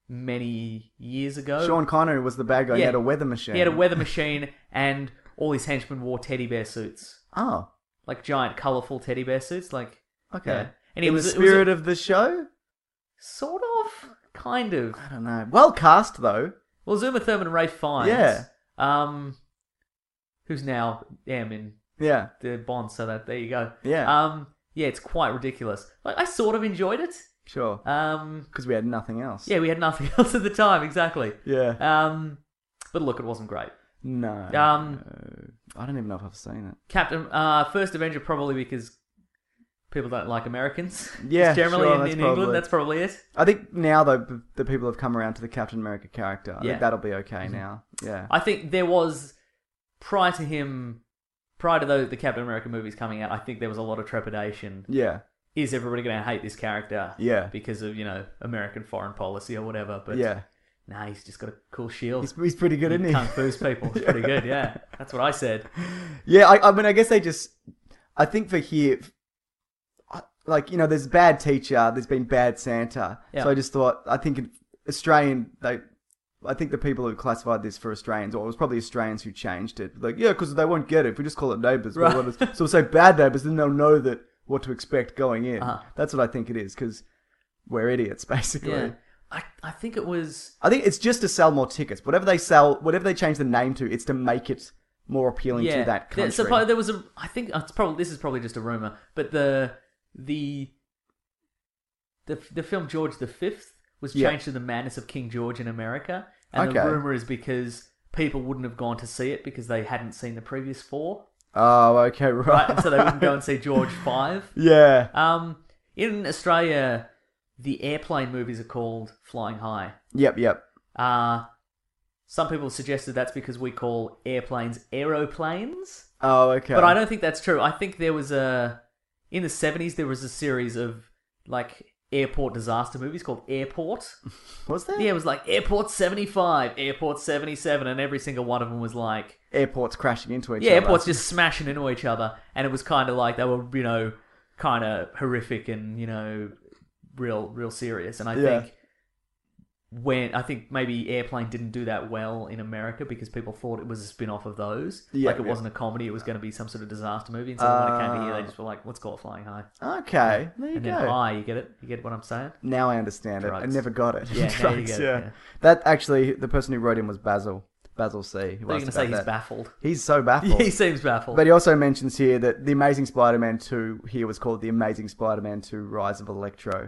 many years ago. Sean Connery was the bad guy. He Yeah. had a weather machine. He had a weather machine, and all his henchmen wore teddy bear suits. Oh, Like giant, colourful teddy bear suits. Like, okay. yeah. And in it was, the it was spirit a- of the show. Sort of. Kind of. I don't know. Well cast though. Well, Zuma Thurman and Ray Fiennes. Yeah. Um, who's now M in Yeah. the Bond, so that there you go. Yeah. Um, yeah, it's quite ridiculous. Like, I sort of enjoyed it. Sure. Um, Because we had nothing else. yeah, we had nothing else at the time, exactly. Yeah. Um, but look, it wasn't great. No. Um, I don't even know if I've seen it. Captain, uh, First Avenger probably because people don't like Americans. Yeah, Just generally sure, in, that's in probably- England, that's probably it. I think now though b- the people have come around to the Captain America character. I Yeah. think that'll be okay now. Yeah. I think there was prior to him, prior to the, the Captain America movies coming out. I think there was a lot of trepidation. Yeah. Is everybody going to hate this character? Yeah. Because of, you know, American foreign policy or whatever. But Yeah. nah, he's just got a cool shield. He's, he's pretty good, He isn't he? Kung Fu's people. It's pretty good, yeah. That's what I said. Yeah, I, I mean, I guess they just. I think for here, I- like you know, there's bad teacher, there's been bad Santa. Yeah. So I just thought, I think it- Australian, they, I think the people who classified this for Australians, or it was probably Australians who changed it. Like, yeah, because they won't get it if we just call it neighbours. Right. Well, so we'll say bad neighbours, then they'll know that what to expect going in. Uh-huh. That's what I think it is, because we're idiots, basically. Yeah. I, I think it was... I think it's just to sell more tickets. Whatever they sell, whatever they change the name to, it's to make it more appealing yeah. to that There, country. suppo- there was a... I think it's probably... This is probably just a rumour, but the... The... The, the film George the Fifth was Yeah. changed to The Madness of King George in America. And Okay. the rumour is because people wouldn't have gone to see it because they hadn't seen the previous four. Oh, okay, right. Right? And so they wouldn't go and see George Five. Yeah. Um, in Australia, the airplane movies are called Flying High. Yep, yep. Uh, some people suggested that's because we call airplanes aeroplanes. Oh, okay. But I don't think that's true. I think there was a... In the seventies, there was a series of, like, airport disaster movies called Airport. Was there? Yeah, it was like Airport seventy-five, Airport seventy-seven, and every single one of them was like... Airports crashing into each Yeah, other. airports just smashing into each other. And it was kind of like, they were, you know, kind of horrific and, you know, real real serious. And I Yeah. think... when I think maybe Airplane didn't do that well in America because people thought it was a spin-off of those. Yeah, like it yeah. wasn't a comedy, it was going to be some sort of disaster movie. And so when it came to here, they just were like, let's call it Flying High. Okay, there you and go. then High, you get it? You get what I'm saying? Now I understand it. I Drugs. never got it. Yeah, now you Drugs, get it, yeah. yeah. That actually, the person who wrote him was Basil. Basil C. Who They're asked going to say about he's that. baffled. He's so baffled. he seems baffled. But he also mentions here that the Amazing Spider-Man two here was called The Amazing Spider-Man two Rise of Electro.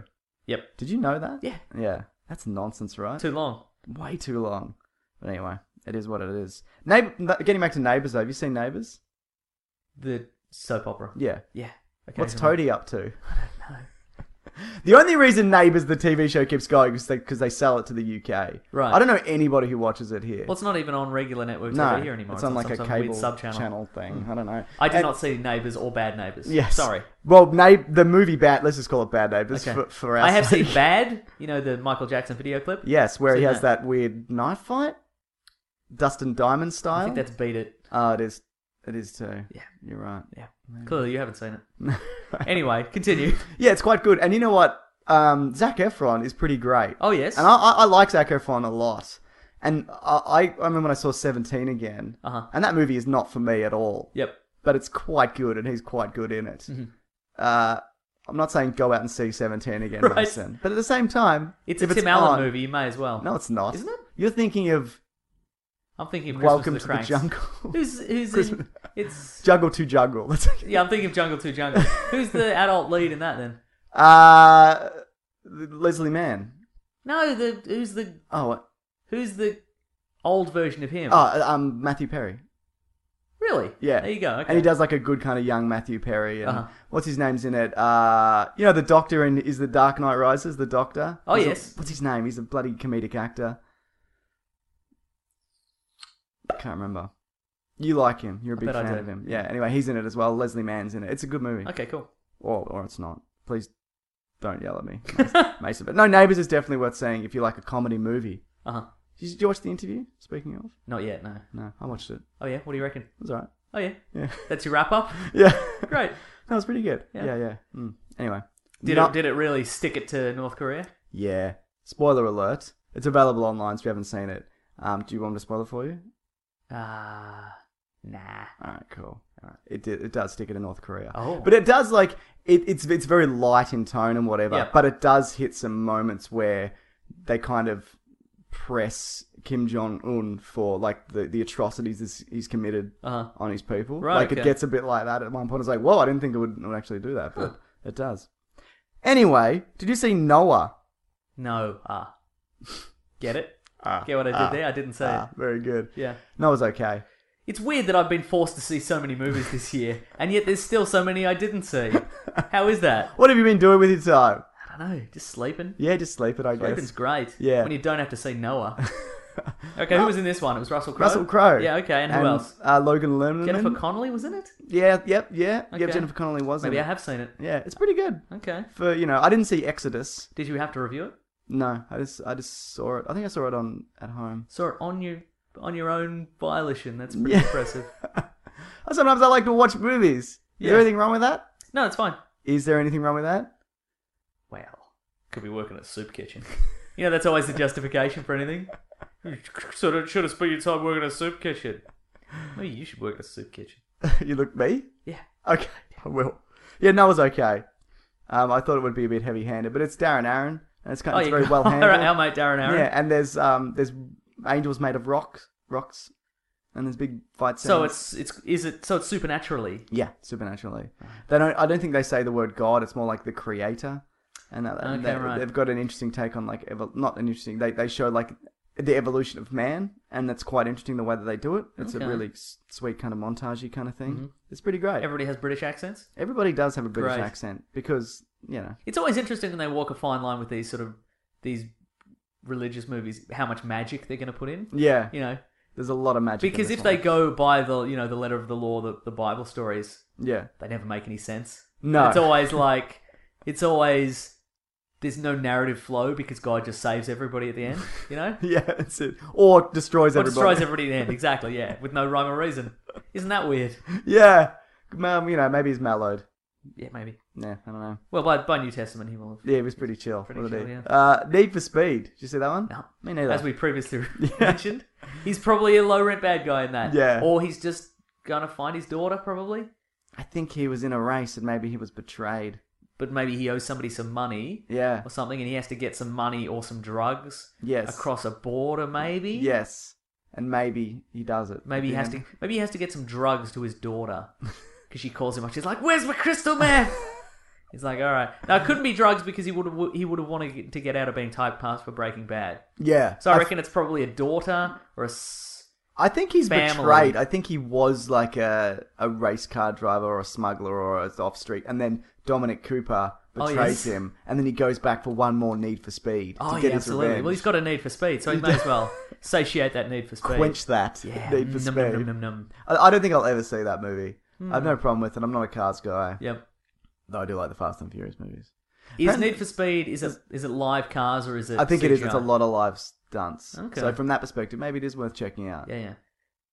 Yep. Did you know that? Yeah. Yeah. That's nonsense, right? Too long. Way too long. But anyway, it is what it is. Neighbor, getting back to Neighbours, though, have you seen Neighbours? The soap opera. Yeah. Yeah. What's occasionally. Toadie up to? The only reason Neighbours, the T V show, keeps going is because they, they sell it to the U K. Right. I don't know anybody who watches it here. Well, it's not even on regular network T V no, here anymore. it's on like some a sort of cable weird sub-channel. channel thing. I don't know. I did And- not see Neighbours or Bad Neighbours. Yes. Sorry. Well, na- the movie Bad. Let's just call it Bad Neighbours Okay. for, for our I have sake. seen Bad, you know, the Michael Jackson video clip. Yes, where he Seen has that. that weird knife fight, Dustin Diamond style. I think that's Beat It. Oh, it is. It is too. Yeah. You're right. Yeah. Clearly you haven't seen it. Anyway, continue. Yeah, it's quite good. And you know what? Um, Zac Efron is pretty great. Oh, yes. And I, I, I like Zac Efron a lot. And I, I I remember when I saw seventeen again. Uh-huh. And that movie is not for me at all. Yep. But it's quite good, and he's quite good in it. Mm-hmm. Uh, I'm not saying go out and see seventeen again, Right. Mason. But at the same time, It's if a Tim Allen on- movie, you may as well. No, it's not. Isn't it? You're thinking of I'm thinking of Christmas Welcome of to the Cranks. the Jungle. Who's, who's Christmas- in... It's... Jungle to Jungle. That's Yeah, I'm thinking of Jungle to Jungle. Who's the adult lead in that, then? Uh, Leslie Mann. No, the who's the Oh, what? who's the old version of him? Oh, um, Matthew Perry. Really? Yeah. There you go. Okay. And he does like a good kind of young Matthew Perry. And Uh-huh. what's his name's in it? Uh, you know, the Doctor in is the Dark Knight Rises. The Doctor. Oh, He's a- yes. what's his name? He's a bloody comedic actor. Can't remember. You like him. You're a I big bet I fan do. of him. Yeah. Anyway, he's in it as well. Leslie Mann's in it. It's a good movie. Okay, cool. Or or it's not. Please don't yell at me, Mason. But no, Neighbours is definitely worth seeing if you like a comedy movie. Uh huh. Did you watch the interview? Speaking of, Not yet. No. no, I watched it. Oh yeah. What do you reckon? It was alright. Oh yeah. Yeah, That's your wrap up. yeah. Great. That was pretty good. Yeah. Yeah, yeah. Mm. Anyway, Did Not- it? Did it really stick it to North Korea? Yeah. Spoiler alert. It's available online, so if you haven't seen it. Um, do you want me to spoil it for you? Ah. nah. All right, cool. All right. It did, it does stick it in North Korea. Oh. But it does like it, it's it's very light in tone and whatever. Yep. But it does hit some moments where they kind of press Kim Jong Un for like the, the atrocities he's, he's committed Uh-huh. on his people. Right, Like okay. it gets a bit like that at one point. It's like, whoa, I didn't think it would, it would actually do that, but it does. Anyway, did you see Noah? No. Ah. Get it? Ah, Get what I did ah, there? I didn't say ah, it. very good. Yeah. Noah's okay. It's weird that I've been forced to see so many movies this year, and yet there's still so many I didn't see. How is that? What have you been doing with your time? I don't know. Just sleeping. Yeah, just sleeping, I Sleeping's guess. great. Yeah. When you don't have to see Noah. Okay, who was in this one? It was Russell Crowe. Russell Crowe. Yeah. Okay. And who else? Uh, Logan Lerman. Jennifer Connelly was in it. Yeah, yep, yeah. Okay. Yep, Jennifer Connelly was in Maybe I it. have seen it. Yeah, it's pretty good. Okay. For, you know, I didn't see Exodus. Did you have to review it? No, I just I just saw it. I think I saw it on at home. Saw it on your on your own violation. That's pretty Yeah. impressive. Sometimes I like to watch movies. Is Yeah. there anything wrong with that? No, it's fine. Is there anything wrong with that? Well, could be working at a soup kitchen. You know, that's always the justification for anything. You sort of should have spent your time working at a soup kitchen. Maybe you should work at a soup kitchen. You look me? Yeah. Okay, I will. Yeah, no, it was okay. Um, I thought it would be a bit heavy-handed, but it's Darren Aaron, and it's kind of Oh, it's you very well All handled. right, our mate Darren Aaron. Yeah, and there's um there's angels made of rocks, rocks, and there's big fight scenes. So it's it's is it so it's supernaturally. yeah, supernaturally. They don't. I don't think they say the word God. It's more like the creator, and, that, and Okay, they, right. they've got an interesting take on like evo- not an interesting. They they show like the evolution of man, and that's quite interesting the way that they do it. It's Okay. a really s- sweet kind of montagey kind of thing. Mhm. It's pretty great. Everybody has British accents. Everybody does have a British Great. accent because you know. It's always interesting when they walk a fine line with these sort of these religious movies. How much magic they're going to put in. Yeah, You know, there's a lot of magic. in because this if one. they go by the you know the letter of the law, the, the Bible stories, yeah, they never make any sense. no, It's always like, it's always, there's no narrative flow because God just saves everybody at the end, you know? yeah, that's it. Or destroys Or everybody. destroys everybody at the end, exactly, yeah, with no rhyme or reason. Isn't that weird? Yeah, um, you know, maybe he's mellowed. Yeah, maybe. Yeah, I don't know. Well, by, by New Testament, he will have. Yeah, he was pretty chill. Pretty wasn't chill, he? yeah. Uh, Need for Speed. Did you see that one? No. Me neither. As we previously mentioned, he's probably a low rent bad guy in that. Yeah. Or he's just gonna find his daughter, probably. I think he was in a race and maybe he was betrayed. But maybe he owes somebody some money Yeah. or something, and he has to get some money or some drugs Yes. across a border, maybe. Yes. And maybe he does it. Maybe he at has the to. end. Maybe he has to get some drugs to his daughter because she calls him up. She's like, "Where's my crystal meth? He's like, all right. Now, it couldn't be drugs because he would have he would have wanted to get out of being typecast for Breaking Bad. Yeah. So I I reckon it's probably a daughter or a... s- I think he's family. betrayed. I think he was like a, a race car driver or a smuggler or a off street, and then Dominic Cooper betrays yes. him, and then he goes back for one more Need for Speed Oh, to get yeah, his absolutely. revenge. Well, he's got a need for speed, so he may as well satiate that need for speed. Quench that Yeah. Need for Num, Speed. num, num, num, num. I, I don't think I'll ever see that movie. I have no problem with it. I'm not a Cars guy, Yep. though I do like the Fast and Furious movies. Is Apparently- Need for Speed, is it is it live cars or is it I think it is. It's a C G I? lot of live stunts. Okay. So from that perspective, maybe it is worth checking out. Yeah, yeah.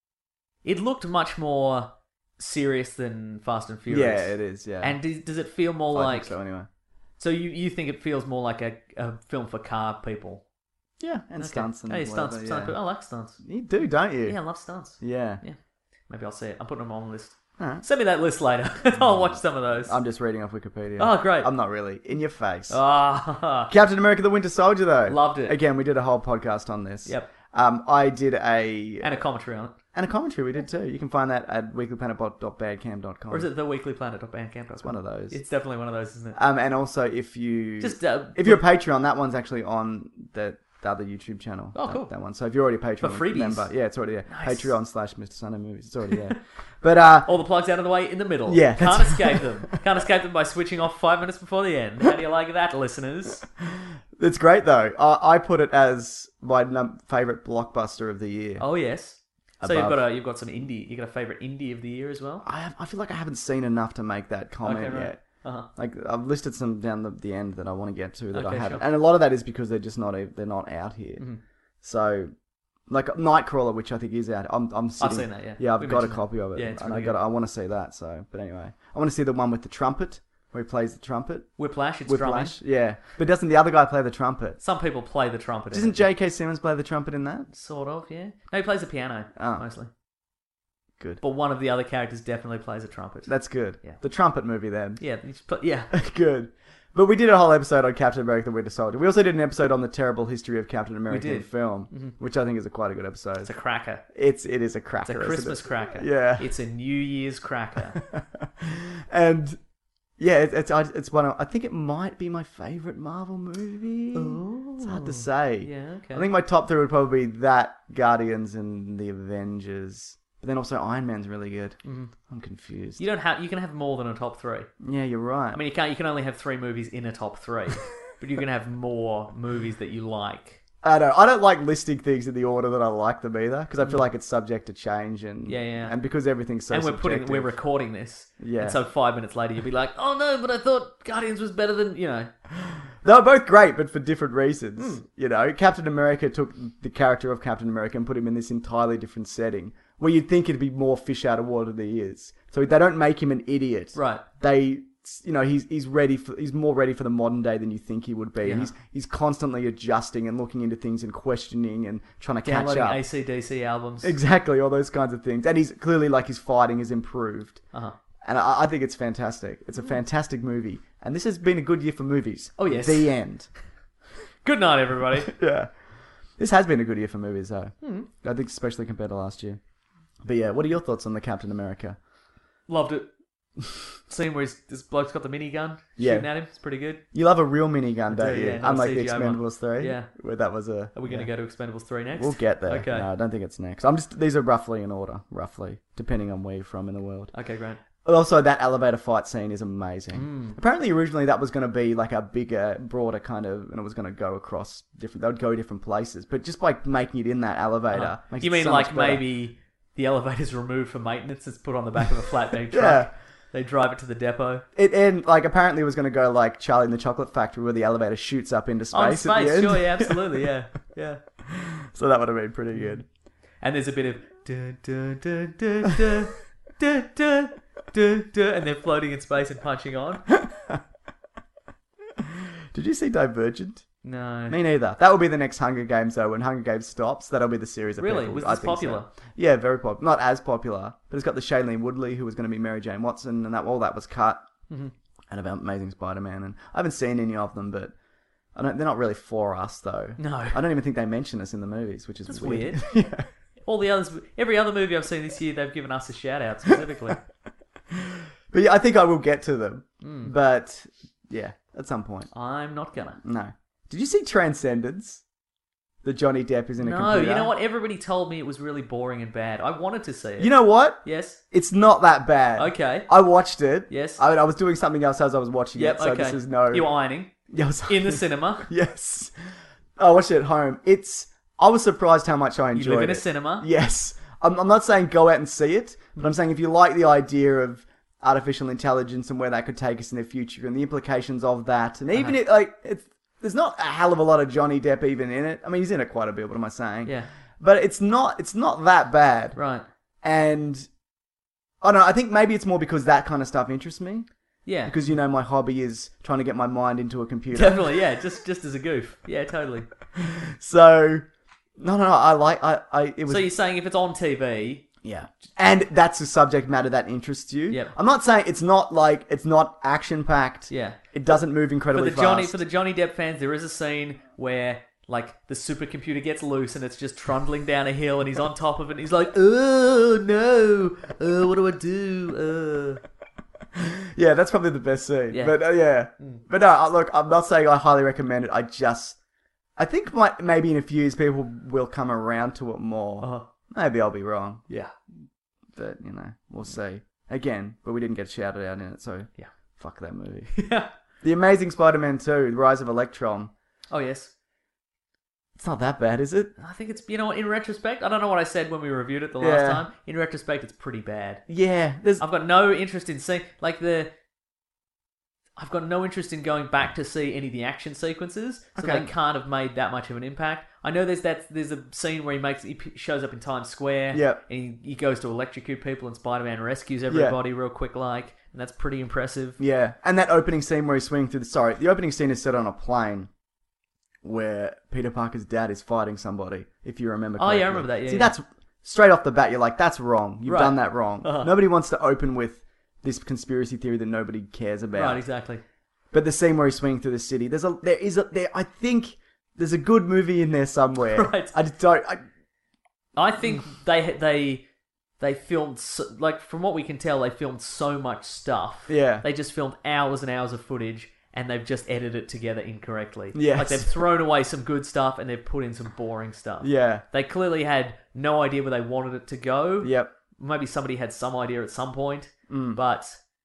It looked much more serious than Fast and Furious. Yeah, it is. Yeah. And does, does it feel more I like... think so anyway. So you, you think it feels more like a, a film for car people? Yeah, and Okay. stunts and Hey, whatever, stunts. yeah. stunts people. I like stunts. You do, don't you? Yeah, I love stunts. Yeah. Yeah. Maybe I'll see it. I'm putting them on the list. Alright. Send me that list later. I'll watch some of those. I'm just reading off Wikipedia. Oh, great. I'm not really. In your face. Ah, Captain America the Winter Soldier, though. Loved it. Again, we did a whole podcast on this. Yep. Um, I did a... and a commentary on it. And a commentary we did too. You can find that at weekly planet bot dot bandcamp dot com. Or is it the weekly planet dot bandcamp dot com? It's one of those. It's definitely one of those, isn't it? Um, and also, if you... Just uh, If you're a Patreon, that one's actually on the, the other YouTube channel. Oh, that, cool. That one. So if you're already a Patreon For freebies. member... Yeah, it's already there. Nice. Patreon slash Mister Sunday Movies. It's already there. But... uh all the plugs out of the way in the middle. Yeah, Can't that's- escape them. Can't escape them by switching off five minutes before the end. How do you like that, listeners? It's great, though. I, I put it as my num- favourite blockbuster of the year. Oh, yes. So Above. you've got a you've got some indie. You got a favorite indie of the year as well. I have, I feel like I haven't seen enough to make that comment Okay, right. yet. Uh-huh. Like I've listed some down the, the end that I want to get to that Okay, I haven't, sure. and a lot of that is because they're just not e- they're not out here. Mm-hmm. So, like Nightcrawler, which I think is out. I'm I'm sitting, seen that, yeah. Yeah, I've We got a mentioned copy that. of it. Yeah, it's and I really got good. I want to see that. So, but anyway, I want to see the one with the trumpet where he plays the trumpet. Whiplash. It's Whiplash, drumming. yeah. But doesn't the other guy play the trumpet? Some people play the trumpet. in Doesn't it. J K. Simmons play the trumpet in that? Sort of, yeah. No, he plays the piano Oh. mostly. Good. But one of the other characters definitely plays a trumpet. That's good. Yeah. The trumpet movie then. yeah, you just put, yeah. Good. But we did a whole episode on Captain America the Winter Soldier. We also did an episode on the terrible history of Captain America in did. film, Mm-hmm. which I think is a quite a good episode. It's a cracker. It's it is a It's cracker. a isn't Christmas it? cracker. Yeah. It's a New Year's cracker. And yeah, it, it's I- it's one. Of, I think it might be my favorite Marvel movie. It's hard to say. Yeah, okay. I think my top three would probably be that, Guardians, and the Avengers. But then also Iron Man's really good. Mm-hmm. I'm confused. You don't have. You can have more than a top three. Yeah, you're right. I mean, you can't. You can only have three movies in a top three, but you can have more movies that you like. I don't. I don't like listing things in the order that I like them either, because I feel like it's subject to change, and Yeah, yeah. and because everything's so and we're putting. subjective. We're recording this. Yeah. And so five minutes later, you'll be like, "Oh no, but I thought Guardians was better than you know." They were both great, but for different reasons. Hmm. You know, Captain America took the character of Captain America and put him in this entirely different setting, where you'd think it'd be more fish out of water than he is. So they don't make him an idiot. Right. They, you know, he's he's ready for he's more ready for the modern day than you think he would be. Yeah. And he's he's constantly adjusting and looking into things and questioning and trying to catch Downloading up. A C D C albums. Exactly, all those kinds of things. And he's clearly like his fighting has improved. Uh-huh. And I, I think it's fantastic. It's a fantastic movie. And this has been a good year for movies. Oh, yes. The end. Good night, everybody. Yeah. This has been a good year for movies, though. Hmm. I think especially compared to last year. But yeah, what are your thoughts on the Captain America? Loved it. Scene where he's, this bloke's got the minigun Yeah. shooting at him. It's pretty good. You love a real minigun, don't do, you? yeah, not a Unlike the C G I one. Expendables three, Yeah. where that was a... Are we going to yeah. go to Expendables three next? We'll get there. Okay. No, I don't think it's next. I'm just These are roughly in order, roughly, depending on where you're from in the world. Okay, great. Also, that elevator fight scene is amazing. Hmm. Apparently, originally that was going to be like a bigger, broader kind of, and it was going to go across different. They would go different places, but just by making it in that elevator, Uh-huh. makes You it mean so like much better. maybe the elevator's removed for maintenance? It's put on the back of a flatbed truck. Yeah. They drive it to the depot. It and like apparently it was going to go like Charlie and the Chocolate Factory, where the elevator shoots up into space. Oh, in at the space, end. sure, yeah, absolutely, yeah, yeah. So that would have been pretty good. And there's a bit of duh, duh, duh, duh, duh, duh, duh, duh, duh, and they're floating in space and punching on. Did you see Divergent? No. Me neither. That will be the next Hunger Games, though. When Hunger Games stops, that'll be the series of Really? people. Was I this think so. popular? Yeah, very popular. Not as popular, but it's got the Shailene Woodley, who was going to be Mary Jane Watson, and that all that was cut. Mm-hmm. And about Amazing Spider-Man, and I haven't seen any of them, but I don't, they're not really for us, though. No. I don't even think they mention us in the movies, which is That's weird. weird. Yeah. All the others, every other movie I've seen this year, they've given us a shout out specifically. But yeah, I think I will get to them. Mm. But Yeah, at some point. I'm not gonna. No. Did you see Transcendence? The Johnny Depp is in a No, computer. you know what? Everybody told me it was really boring and bad. I wanted to see it. You know what? Yes. It's not that bad. Okay. I watched it. Yes. I, I was doing something else as I was watching Yep. it, so okay. this is no. You were ironing Yeah, I was- in the cinema. Yes. I watched it at home. It's. I was surprised how much I enjoyed it. You live in a cinema. Yes. I'm, I'm not saying go out and see it, but I'm saying if you like the idea of artificial intelligence and where that could take us in the future and the implications of that, and even Uh-huh. it, like, it's, there's not a hell of a lot of Johnny Depp even in it. I mean, he's in it quite a bit, what am I saying? Yeah. But it's not, it's not that bad. Right. And, I don't know, I think maybe it's more because that kind of stuff interests me. Yeah. Because, you know, my hobby is trying to get my mind into a computer. Definitely, yeah. Just just as a goof. Yeah, totally. So, no, no, no, I like, I, I, it was... So you're saying if it's on T V... Yeah. And that's a subject matter that interests you. Yep. I'm not saying it's not like, it's not action-packed. Yeah. It doesn't move For incredibly the Johnny fast. for the Johnny Depp fans, there is a scene where like the supercomputer gets loose and it's just trundling down a hill and he's on top of it and he's like, oh no, uh, what do I do? Uh. Yeah, that's probably the best scene. Yeah. But uh, yeah. Mm. But no, uh, look, I'm not saying I highly recommend it. I just, I think might, maybe in a few years people will come around to it more. Uh-huh. Maybe I'll be wrong. Yeah. But, you know, we'll see. Again, but we didn't get shouted out in it, so Yeah. fuck that movie. Yeah. The Amazing Spider-Man two, The Rise of Electron. Oh yes. It's not that bad, is it? I think it's, you know what, in retrospect, I don't know what I said when we reviewed it the last Yeah. time. In retrospect, it's pretty bad. Yeah, there's... I've got no interest in seeing, like the... I've got no interest in going back to see any of the action sequences, so Okay. they can't have made that much of an impact. I know there's that there's a scene where he makes he p- shows up in Times Square, Yep. and he, he goes to electrocute people, and Spider-Man rescues everybody real quick, like, and that's pretty impressive. Yeah, and that opening scene where he's swinging through the... Sorry, the opening scene is set on a plane where Peter Parker's dad is fighting somebody, if you remember Oh, correctly. yeah, I remember that, yeah, See, yeah. that's... Straight off the bat, you're like, that's wrong. You've Right. done that wrong. Uh-huh. Nobody wants to open with this conspiracy theory that nobody cares about. Right, exactly. But the scene where he's swinging through the city, there's a... There is a... There, I think there's a good movie in there somewhere. Right. I just don't... I, I think they they they filmed so, like from what we can tell, they filmed so much stuff. Yeah. They just filmed hours and hours of footage, and they've just edited it together incorrectly. Yes. Like they've thrown away some good stuff and they've put in some boring stuff. yeah. They clearly had no idea where they wanted it to go. Yep. Maybe somebody had some idea at some point, Mm. but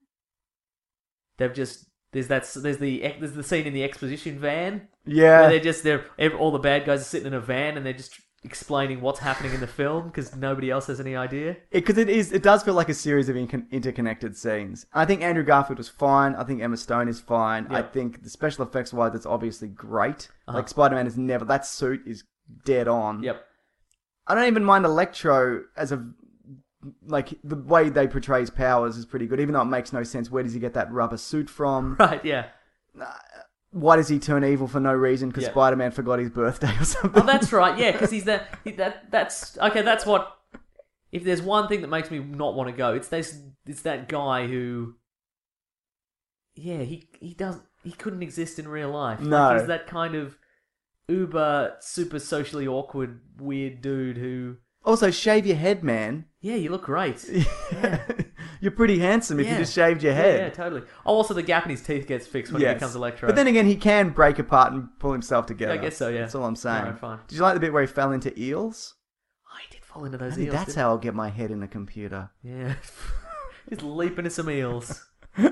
they've just there's that there's the there's the scene in the exposition van Yeah. where they're just they're ev- all the bad guys are sitting in a van and they're just explaining what's happening in the film because nobody else has any idea. Because it, it is, it does feel like a series of in- interconnected scenes. I think Andrew Garfield was fine. I think Emma Stone is fine. I Yep. think the special effects wise, it's obviously great. Uh-huh. Like Spider-Man is never, that suit is dead on. Yep. I don't even mind Electro as a, like the way they portray his powers is pretty good. Even though it makes no sense. Where does he get that rubber suit from? Right. Yeah. Why does he turn evil for no reason? Because Yeah. Spider-Man forgot his birthday or something. Oh, that's right. Yeah, because he's that. He, that that's okay. That's what. If there's one thing that makes me not want to go, it's this. It's that guy who. Yeah, he he does. He couldn't exist in real life. Like, No. he's that kind of uber super socially awkward weird dude who. Also, shave your head, man. Yeah, you look great. You're pretty handsome if Yeah. you just shaved your Yeah, head. yeah, totally. Oh, also the gap in his teeth gets fixed when he becomes Electro. But then again, he can break apart and pull himself together. Yeah, I guess so, yeah. That's all I'm saying. Alright, fine. Did you like the bit where he fell into eels? Oh, he did fall into those Maybe eels. that's didn't how I'll get my head in a computer. he? Yeah. Just leap into some eels.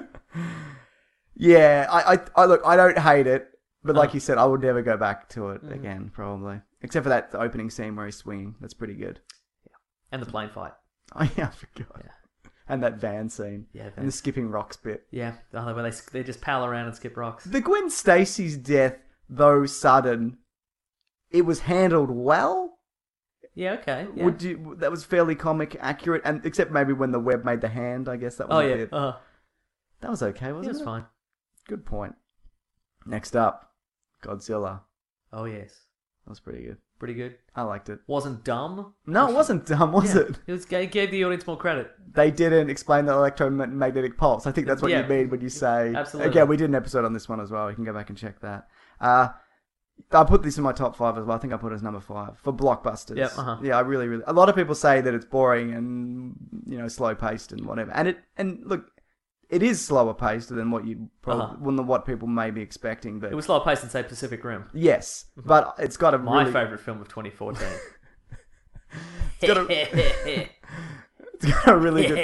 Yeah, I, I, I look, I don't hate it, but like Oh. you said, I would never go back to it Mhm. again, probably. Except for that opening scene where he's swinging. That's pretty good. And the plane fight. Oh yeah, I forgot. Yeah. And that van scene. Yeah, And van. the skipping rocks bit. Yeah, oh, where they they just pal around and skip rocks. The Gwen Stacy's death, though sudden, it was handled well. Yeah, okay. Yeah. Would you? That was fairly comic accurate, and except maybe when the web made the hand, I guess that was oh a yeah, bit. uh, That was okay, yeah, wasn't it's it? fine. Good point. Next up, Godzilla. Oh yes, That was pretty good. pretty good. I liked it. Wasn't dumb. No, it wasn't dumb, was Yeah. it? It was gave, gave the audience more credit. They didn't explain the electromagnetic pulse. I think that's what Yeah. you mean when you say. Absolutely. Again, we did an episode on this one as well. You can go back and check that. Uh, I put this in my top five as well. I think I put it as number five for blockbusters. Yep, uh-huh. Yeah, I really, really. A lot of people say that it's boring and you know slow paced and whatever. And it and look, it is slower paced than what you probably Uh-huh. than what people may be expecting. But It was slower paced than, say, Pacific Rim. yes, but it's got a My really, favourite film of twenty fourteen. it's got a, it's got a really good.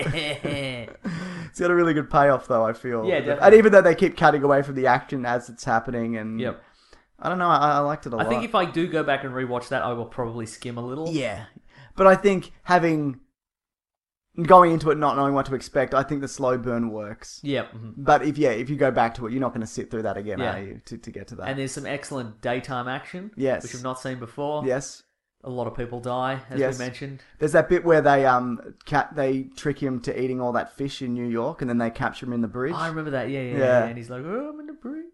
It's got a really good payoff, though. I feel. Yeah, and definitely. even though they keep cutting away from the action as it's happening, and Yep. I don't know, I, I liked it a I lot. think if I do go back and rewatch that, I will probably skim a little. Yeah. But I think having going into it not knowing what to expect, I think the slow burn works. Yep. mhm. But if yeah, if you go back to it, you're not going to sit through that again, Yeah. are you? To to get to that. And there's some excellent daytime action. Yes. Which we've not seen before. yes. A lot of people die, as Yes. we mentioned. There's that bit where they um cat they trick him to eating all that fish in New York, and then they capture him in the bridge. Oh, I remember that. Yeah, yeah, Yeah. yeah. And he's like, "Oh, I'm in the bridge.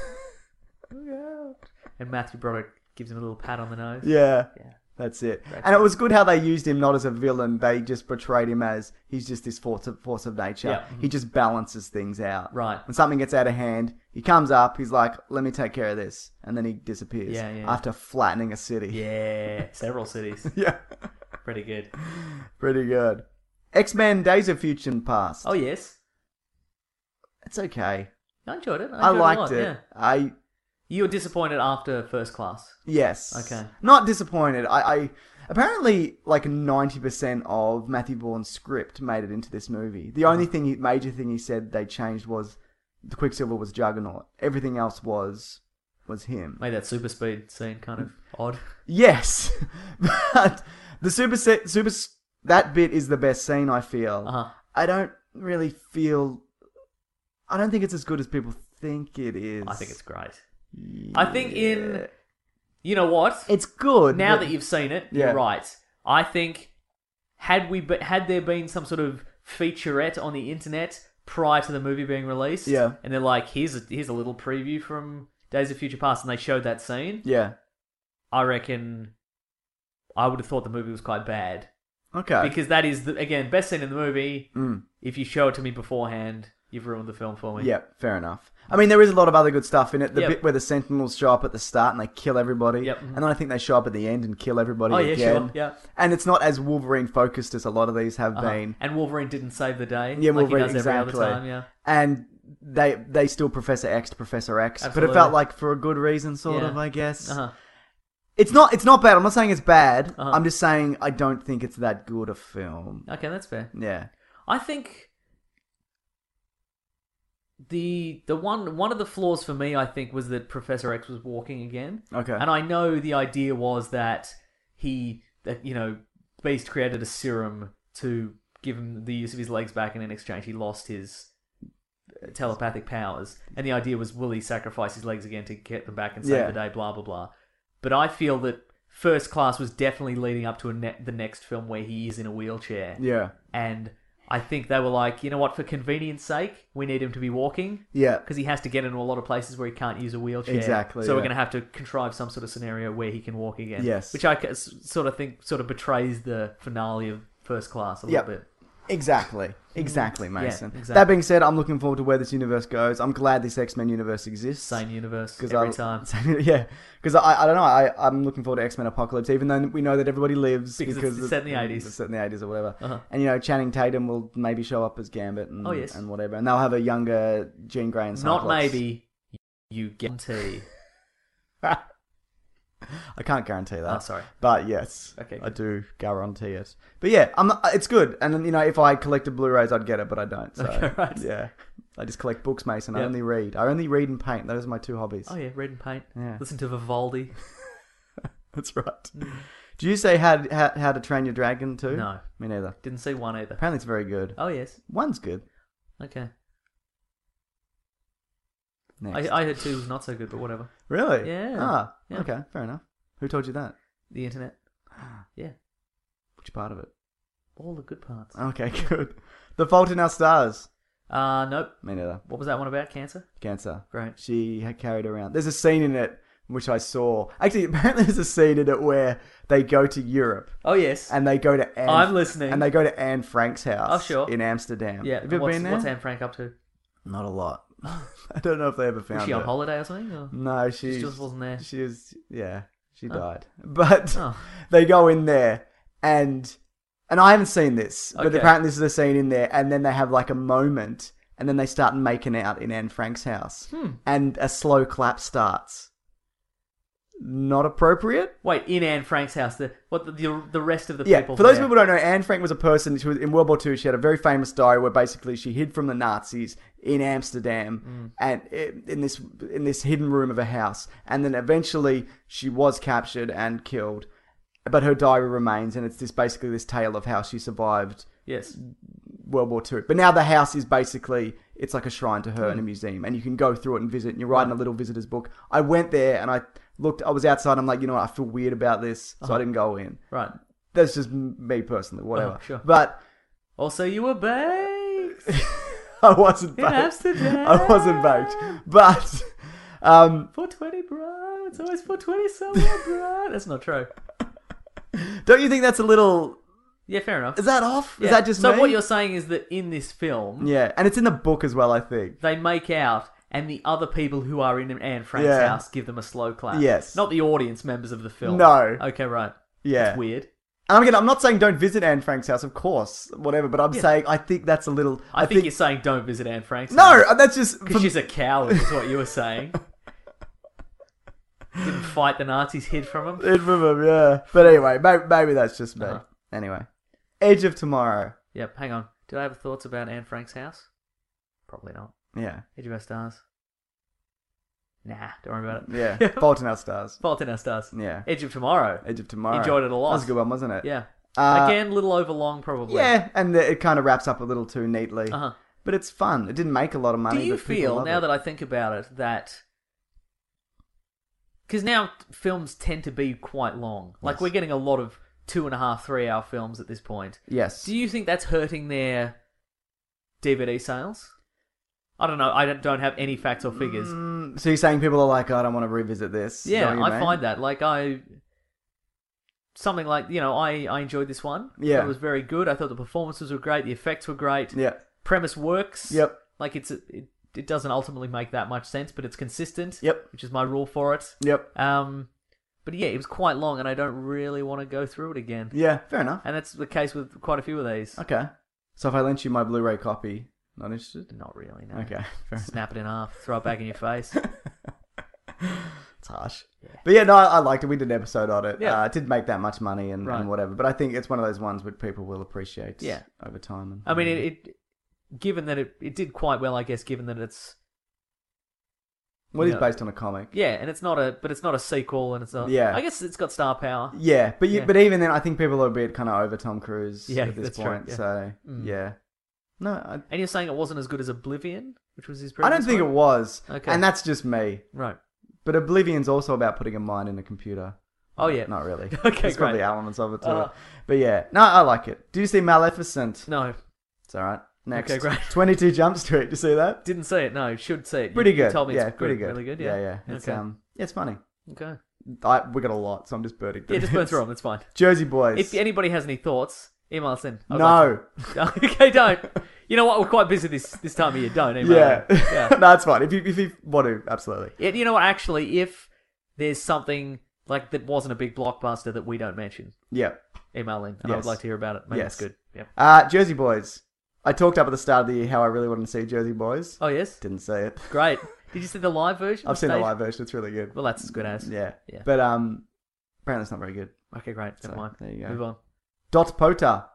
Look out!" And Matthew Broderick gives him a little pat on the nose. Yeah. Yeah. That's it. Great And it was good how they used him not as a villain. They just portrayed him as he's just this force of, force of nature. Yeah. He just balances things out. Right. When something gets out of hand, he comes up, he's like, let me take care of this. And then he disappears Yeah, yeah. after flattening a city. Yeah, several cities. Yeah. Pretty good. Pretty good. X-Men Days of Future Past. Oh, yes. It's okay. I enjoyed it. I, I enjoyed liked a lot, it. Yeah. I... You were disappointed after First Class. Yes. Okay. Not disappointed. I, I apparently like ninety percent of Matthew Vaughn's script made it into this movie. The only thing, he, major thing he said they changed was the Quicksilver was Juggernaut. Everything else was was him. Made that super speed scene kind of odd. Yes, but the super se- super s- that bit is the best scene. I feel. Uh-huh. I don't really feel. I don't think it's as good as people think it is. I think it's great. I think in... You know what? It's good. Now but- that you've seen it, Yeah. you're right. I think had we be, had there been some sort of featurette on the internet prior to the movie being released, Yeah. and they're like, here's a, here's a little preview from Days of Future Past, and they showed that scene, Yeah. I reckon I would have thought the movie was quite bad. Okay. Because that is, the, again, best scene in the movie. Mm. If you show it to me beforehand, you've ruined the film for me. Yeah, fair enough. I mean, there is a lot of other good stuff in it. The Yep. bit where the Sentinels show up at the start and they kill everybody. Yep. And then I think they show up at the end and kill everybody Oh, yeah, again. sure. Yeah. And it's not as Wolverine focused as a lot of these have Uh-huh. been. And Wolverine didn't save the day. Yeah, like Wolverine, he does exactly. every other time, yeah. And they they still Professor X to Professor X. Absolutely. But it felt like for a good reason, sort Yeah. of, I guess. Uh-huh. It's not it's not bad. I'm not saying it's bad. Uh-huh. I'm just saying I don't think it's that good a film. Okay, that's fair. Yeah. I think the the one one of the flaws for me, I think, was that Professor X was walking again. Okay. And I know the idea was that he that you know Beast created a serum to give him the use of his legs back, and in exchange he lost his uh, telepathic powers. And the idea was, will he sacrifice his legs again to get them back and save Yeah. the day? Blah blah blah. But I feel that First Class was definitely leading up to a ne- the next film where he is in a wheelchair. Yeah. And I think they were like, you know what, for convenience sake, we need him to be walking. Yeah. Because he has to get into a lot of places where he can't use a wheelchair. Exactly, So we're yeah. going to have to contrive some sort of scenario where he can walk again. Yes. Which I c- s- sort of think sort of betrays the finale of First Class a Yep. little bit. Exactly. Exactly, Yeah, Mason. exactly. That being said, I'm looking forward to where this universe goes. I'm glad this X-Men universe exists. Same universe 'Cause every I- time. same- yeah, because I, I don't know. I, I'm looking forward to X-Men Apocalypse, even though we know that everybody lives Because it's- it's set in the eighties. It's set in the eighties or whatever. Uh-huh. And you know, Channing Tatum will maybe show up as Gambit and, Oh, yes. and whatever, and they'll have a younger Jean Grey and Cyclops. Not maybe, you guarantee. I can't guarantee that. Oh, sorry. But yes, Okay, I good. do guarantee it. But yeah, I'm not, it's good. And you know, if I collected Blu-rays, I'd get it, but I don't. So Okay, right. yeah, I just collect books, Mason. I Yep. only read. I only read and paint. Those are my two hobbies. Oh yeah, read and paint. Yeah. Listen to Vivaldi. That's right. Do you say how, how how to Train Your Dragon too? No. Me neither. Didn't see one either. Apparently, it's very good. Oh yes. One's good. Okay. Next. I, I heard two was not so good, but whatever. Really? Yeah. Ah, Yeah. okay, fair enough. Who told you that? The internet. Yeah. Which part of it? All the good parts. Okay, good. The Fault in Our Stars. Uh, nope. Me neither. What was that one about? Cancer? Cancer. Great. She had carried around. There's a scene in it which I saw. Actually, apparently there's a scene in it where they go to Europe Oh, yes. and they go to Anne. I'm listening. And they go to Anne Frank's house. Oh, sure. In Amsterdam. yeah. Have you ever what's, been there? What's Anne Frank up to? Not a lot. I don't know if they ever found Was she on her. holiday or something? Or? No, she She just wasn't there. She was, yeah, she Oh. died. But Oh. they go in there and and I haven't seen this, but Okay. apparently this is a scene in there, and then they have like a moment and then they start making out in Anne Frank's house. Hmm. And a slow clap starts. Not appropriate? Wait, in Anne Frank's house, the what the the, the rest of the Yeah, people. for those there. people who don't know, Anne Frank was a person, she was, in World War Two, she had a very famous diary where basically she hid from the Nazis in Amsterdam Mm. and in this in this hidden room of a house. And then eventually she was captured and killed. But her diary remains, and it's this basically this tale of how she survived Yes. World War Two. But now the house is basically, it's like a shrine to her in a museum, and you can go through it and visit, and you're writing a little visitor's book. I went there, and I looked, I was outside, I'm like, you know what, I feel weird about this, so I didn't go in. Right. That's just m- me personally, whatever. Oh, sure. But Also, you were baked I wasn't in baked. Amsterdam. I wasn't baked. But, um, four twenty, bro. It's always four twenty somewhere, bro. That's not true. don't you think that's a little, Yeah, fair enough. is that off? Yeah. Is that just so me? what you're saying is that in this film, Yeah, and it's in the book as well, I think. they make out, and the other people who are in Anne Frank's Yeah. house give them a slow clap. Yes. Not the audience members of the film. No. Okay, right. Yeah. That's weird. And again, I'm not saying don't visit Anne Frank's house, of course, whatever, but I'm Yeah. saying I think that's a little... I, think, you're saying don't visit Anne Frank's No, house. that's just... Because she's a coward, is what you were saying. Didn't fight the Nazis, hid from them. Hid from him, yeah. But anyway, maybe, maybe that's just me. Uh-huh. Anyway. Edge of Tomorrow. Yep, hang on. Did I have thoughts about Anne Frank's house? Probably not. Yeah. Edge of Our Stars? Nah, don't worry about it. Yeah. Fault in Our Stars. Fault in Our Stars. Yeah. Edge of Tomorrow. Edge of Tomorrow. Enjoyed it a lot. That was a good one, wasn't it? Yeah. Uh, Again, a little overlong, probably. Yeah, and the, it kind of wraps up a little too neatly. Uh-huh. But it's fun. It didn't make a lot of money. Do you but people feel, love now it. that I think about it, that... Because now films tend to be quite long. Like, Yes. we're getting a lot of two and a half, three hour films at this point. Yes. Do you think that's hurting their D V D sales? I don't know. I don't- don't have any facts or figures. Mm, so you're saying people are like, oh, I don't want to revisit this? Is that Yeah, what you I mean? find that. Like, I... Something like, you know, I, I enjoyed this one. Yeah. It was very good. I thought the performances were great. The effects were great. Yeah. Premise works. Yep. Like, it's a, it, it doesn't ultimately make that much sense, but it's consistent. Yep. Which is my rule for it. Yep. Um, but yeah, it was quite long, and I don't really want to go through it again. Yeah, fair enough. And that's the case with quite a few of these. Okay. So if I lent you my Blu-ray copy, not interested? Not really, no. Okay, fair Snap it in half, throw it back in your face. It's harsh. But yeah, no, I, I liked it. We did an episode on it. Yeah. Uh, it didn't make that much money and, Right. and whatever. But I think it's one of those ones which people will appreciate Yeah. over time. And, I mean, it, it given that it, it did quite well, I guess, given that it's... Well, you it's know, based on a comic. Yeah, and it's not a, but it's not a sequel, and it's not... Yeah. I guess it's got star power. Yeah, but you, Yeah. but even then, I think people are a bit kind of over Tom Cruise Yeah, at this that's true, point. yeah. So, Mm. yeah. No, I, And you're saying it wasn't as good as Oblivion, which was his I previous don't think one? it was. Okay. And that's just me. Right. But Oblivion's also about putting a mind in a computer. Oh, yeah. Not really. Okay, There's probably great. elements of it to Uh, it. But yeah. No, I like it. Did you see Maleficent? No, It's alright. Next. Okay, great. twenty-two Jump Street. Did you see that? didn't see it. No, should see it. You- Pretty you good. told me yeah, it's pretty good, good. really good. Yeah, Yeah, yeah. It's okay. um, yeah, it's funny. Okay. I, we got a lot, so I'm just burning. Yeah, just burn through them. It's fine. Jersey Boys. If anybody has any thoughts, email us in. I'd no. like to- okay, don't. You know what? We're quite busy this this time of year. Don't email. Yeah. in. Yeah. no, it's fine. If you if you want to, absolutely. Yeah, you know what? Actually, if there's something like that wasn't a big blockbuster that we don't mention, Yeah. email in, and I would Yes. like to hear about it. Maybe Yes. it's good. Yeah. Uh, Jersey Boys. I talked up at the start of the year how I really wanted to see Jersey Boys. Oh yes. Didn't see it. Great. Did you see the live version? I've seen the stage? live version. It's really good. Well, that's as good as. Yeah. Yeah. But um, apparently it's not very good. Okay, great. Never So, mind. there you go. Move on. Dot Pota.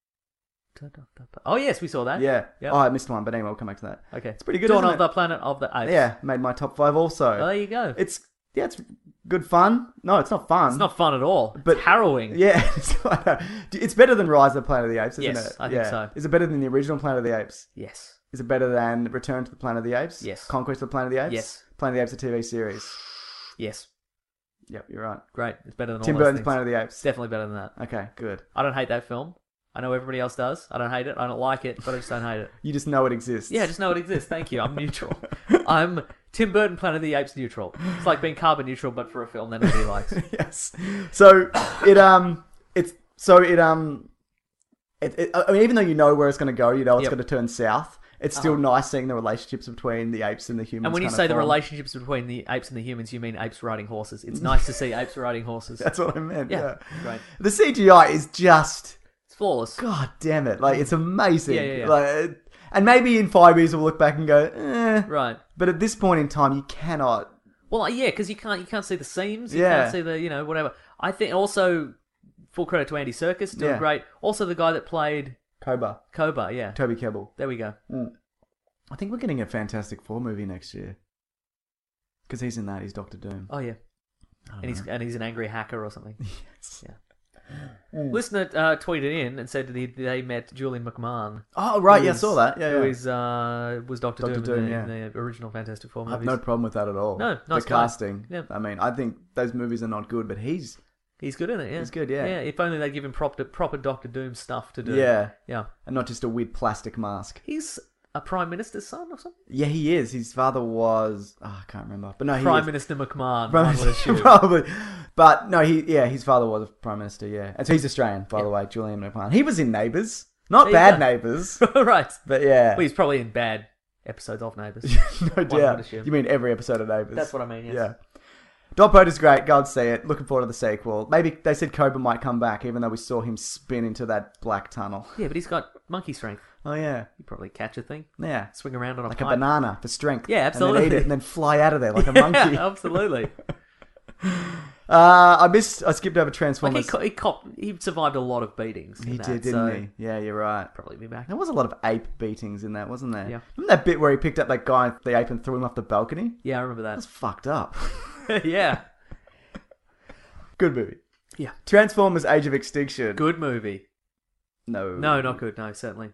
Oh yes, we saw that. Yeah. Yep. Oh, I missed one, but anyway, we'll come back to that. Okay. It's pretty good, Dawn isn't of it? the Planet of the Apes. Yeah, made my top five also. Oh, there you go. It's yeah, it's good fun. No, it's not fun. It's not fun at all. But- It's harrowing. Yeah, it's, like- it's better than Rise of the Planet of the Apes, isn't Yes, it? I think yeah. so. Is it better than the original Planet of the Apes? Yes. Is it better than Return to the Planet of the Apes? Yes. Conquest of the Planet of the Apes? Yes. Planet of the Apes, a T V series. Yes. Yep, you're right. Great. It's better than Tim all those Burton's things. Planet of the Apes. It's definitely better than that. Okay, good. I don't hate that film. I know everybody else does. I don't hate it. I don't like it, but I just don't hate it. You just know it exists. Yeah, I just know it exists. Thank you. I'm neutral. I'm Tim Burton Planet of the Apes neutral. It's like being carbon neutral, but for a film that nobody likes. yes. So it um it's so it um it, it I mean even though you know where it's going to go, you know it's Yep. going to turn south. It's still Uh-huh. nice seeing the relationships between the apes and the humans. And when you kind say of the form. relationships between the apes and the humans, you mean apes riding horses. It's nice to see apes riding horses. That's what I meant. Yeah, Yeah. great. The C G I is just It's flawless. God damn it! Like it's amazing. Yeah, yeah, yeah. Like, And maybe in five years we'll look back and go, eh. Right. But at this point in time, you cannot. Well, yeah, because you can't you can't see the seams. You Yeah. can't see the you know whatever. I think also full credit to Andy Serkis, doing Yeah. great. Also the guy that played Koba. Koba. Yeah. Toby Kebbell. There we go. I think we're getting a Fantastic Four movie next year. Because he's in that. He's Doctor Doom. Oh yeah. And he's and he's an angry hacker or something. Yes. Yeah. Listener uh, tweeted in and said that he, they met Julian McMahon. Oh, right. who Yeah, I is- saw that. Yeah, Who yeah. is, uh, was Doctor Doctor Doom, in, Doom, the, yeah. in the original Fantastic Four I have movies. no problem with that at all. No, nice The guy. casting. Yeah. I mean, I think those movies are not good, but he's... He's good in it, yeah. He's good, yeah. Yeah, if only they'd give him proper, proper Doctor Doom stuff to do. Yeah. Yeah. And not just a weird plastic mask. He's a Prime Minister's son or something? Yeah, he is. His father was... Oh, I can't remember. But no, he Prime is. Minister McMahon, Prime one would Minister, assume. probably. But no, he yeah, his father was a Prime Minister, yeah. And so he's Australian, by the way, Julian McMahon. He was in Neighbours. Not There you bad go. Neighbours. right. But yeah. Well, he's probably in bad episodes of Neighbours. no would doubt. assume. You mean every episode of Neighbours? That's what I mean, yes. Yeah. Dot Boat is great. Go and see it. Looking forward to the sequel. Maybe they said Cobra might come back, even though we saw him spin into that black tunnel. Yeah, but he's got monkey strength. Oh, yeah. He'd probably catch a thing. Yeah. Swing around on a Like pipe. a banana for strength. Yeah, And absolutely. then eat it and then fly out of there like a Yeah, monkey. absolutely. Uh, I missed... I skipped over Like Transformers. he, co- he, cop- he survived a lot of beatings. in He that, did, didn't so he? Yeah, you're right. Probably be back. There was a lot of ape beatings in that, wasn't there? Yeah. Remember that bit where he picked up that guy, the ape, and threw him off the balcony? Yeah, I remember That was that. fucked up. yeah. Good movie. Yeah. Transformers: Age of Extinction. Good movie. No. No, not good. No, certainly.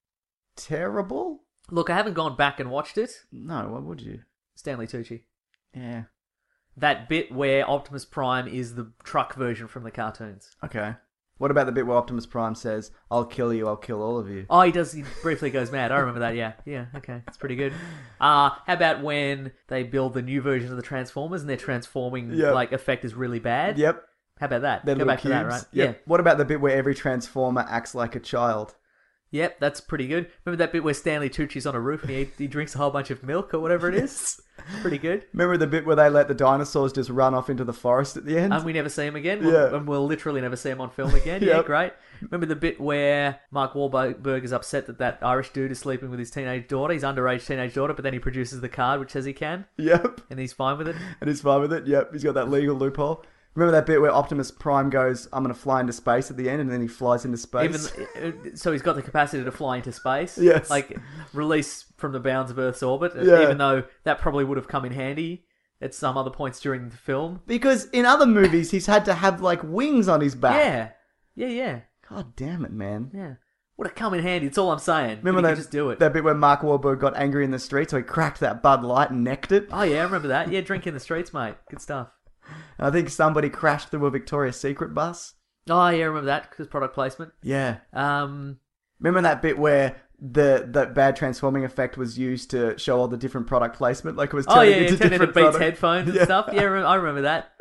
Terrible? Look, I haven't gone back and watched it. No, why would you? Stanley Tucci. Yeah. That bit where Optimus Prime is the truck version from the cartoons. Okay. What about the bit where Optimus Prime says, I'll kill you, I'll kill all of you? Oh, he does. He briefly goes mad. I remember that. Yeah, yeah. Okay, it's pretty good. Uh how about when they build the new version of the Transformers and their transforming Yep. like effect is really bad? Yep. How about that? They're Go little back to that, cubes. right? Yep. What about the bit where every Transformer acts like a child? Yeah. Yep, that's pretty good. Remember that bit where Stanley Tucci's on a roof and he he drinks a whole bunch of milk or whatever it is? Pretty good. Remember the bit where they let the dinosaurs just run off into the forest at the end? And we never see him again. We'll, Yeah. And we'll literally never see him on film again. Yeah, Yep. great. Remember the bit where Mark Wahlberg is upset that that Irish dude is sleeping with his teenage daughter, his underage teenage daughter, but then he produces the card which says he can, Yep. and he's fine with it. And he's fine with it. Yep, he's got that legal loophole. Remember that bit where Optimus Prime goes, I'm going to fly into space at the end, and then he flies into space? Even so, he's got the capacity to fly into space. Yes. like release from the bounds of Earth's orbit. Yeah. Even though that probably would have come in handy at some other points during the film. Because in other movies, he's had to have, like, wings on his back. Yeah, yeah, yeah, God damn it, man. yeah. Would have come in handy. That's all I'm saying. Remember But he that, could just do it. that bit where Mark Wahlberg got angry in the street, so he cracked that Bud Light and necked it? Oh yeah, I remember that. Yeah, drink in the streets, mate. Good stuff. And I think somebody crashed through a Victoria's Secret bus. Oh yeah, I remember that because product placement. Yeah. Um, Remember that bit where the that bad transforming effect was used to show all the different product placement? Like it was oh turning yeah, yeah into turned into different Beats product- headphones and Yeah. stuff. Yeah, I remember, I remember that.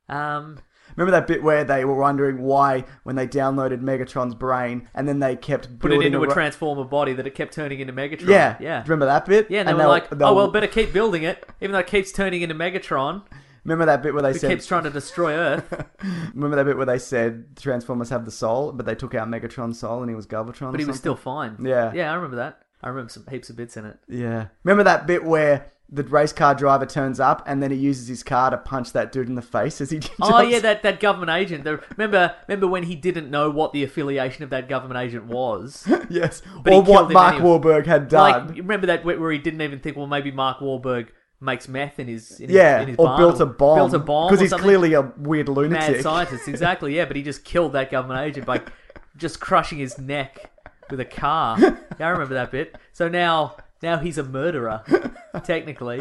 Um, Remember that bit where they were wondering why, when they downloaded Megatron's brain, and then they kept put it building into a ro- transformer body that it kept turning into Megatron. Yeah, yeah. Remember that bit? Yeah, and they were they'll- like, they'll- oh well, better keep building it, even though it keeps turning into Megatron, Remember that bit where they who said? keeps trying to destroy Earth. Remember that bit where they said Transformers have the soul, but they took out Megatron's soul and he was Galvatron. But or he was something? still fine. Yeah. Yeah, I remember that. I remember some heaps of bits in it. Yeah. Remember that bit where the race car driver turns up and then he uses his car to punch that dude in the face as he Oh jumps? yeah, that, that government agent. The, remember remember when he didn't know what the affiliation of that government agent was? Yes. But he Or what killed him Mark anyway. Wahlberg had done. Like, remember that where he didn't even think, well, maybe Mark Wahlberg makes meth in his in his, yeah, in his or barn built a bomb. built a bomb Because or he's something. clearly a weird Mad lunatic. scientist, exactly. Yeah, but he just killed that government agent by just crushing his neck with a car. Yeah, I remember that bit. So now, now he's a murderer, technically.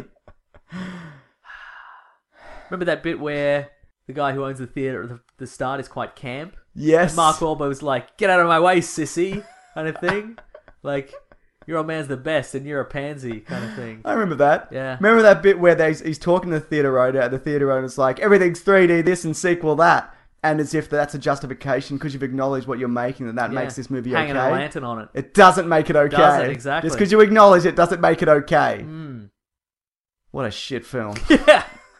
Remember that bit where the guy who owns the theater at the, the start is quite camp? Yes. And Mark Wahlberg was like, "Get out of my way, sissy," kind of thing. Like, your old man's the best and you're a pansy, kind of thing. I remember that. Yeah. Remember that bit where they, he's talking to the theatre owner, and the theatre owner's like, everything's three D, this and sequel that. And as if that's a justification because you've acknowledged what you're making, that that Yeah. makes this movie Hanging okay. a lantern on it. It doesn't make it okay. Doesn't, exactly. Just because you acknowledge it doesn't make it okay. Mm. What a shit film. Yeah.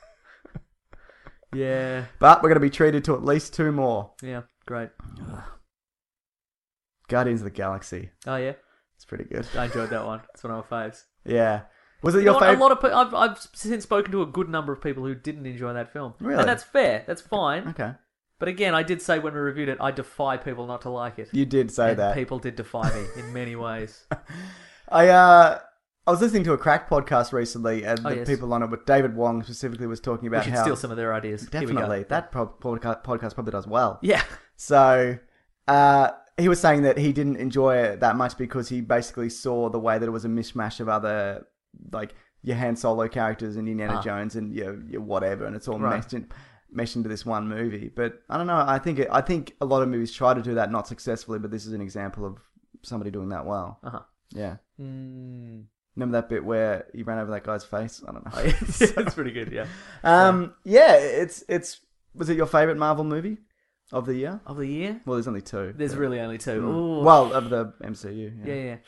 Yeah. But we're going to be treated to at least two more. Yeah. Great. Guardians of the Galaxy. Oh yeah. pretty good. I enjoyed that one. It's one of my faves. Yeah. Was it You your know what? favorite? A lot of pe- I've I've since spoken to a good number of people who didn't enjoy that film. Really? And that's fair. That's fine. Okay. But again, I did say when we reviewed it, I defy people not to like it. You did say and that. people did defy me in many ways. I uh, I was listening to a Crack podcast recently, and Oh, the yes. people on it, but David Wong specifically was talking We about should how steal some of their ideas. Here we go. definitely that pro- podca- podcast probably does well. Yeah. So, uh, he was saying that he didn't enjoy it that much because he basically saw the way that it was a mishmash of other, like, your Han Solo characters and Indiana Ah. Jones and your, your whatever, and it's all Right. meshed, in, meshed into this one movie. But I don't know. I think it, I think a lot of movies try to do that, not successfully. But this is an example of somebody doing that well. Uh huh. Yeah. Mm. Remember that bit where he ran over that guy's face? I don't know. It's pretty good. Yeah. um. Yeah. It's it's. Was it your favorite Marvel movie of the year? Of the year, Well, there's only two. there's but- really only two. Mm. Ooh. Well, of the M C U. yeah, yeah.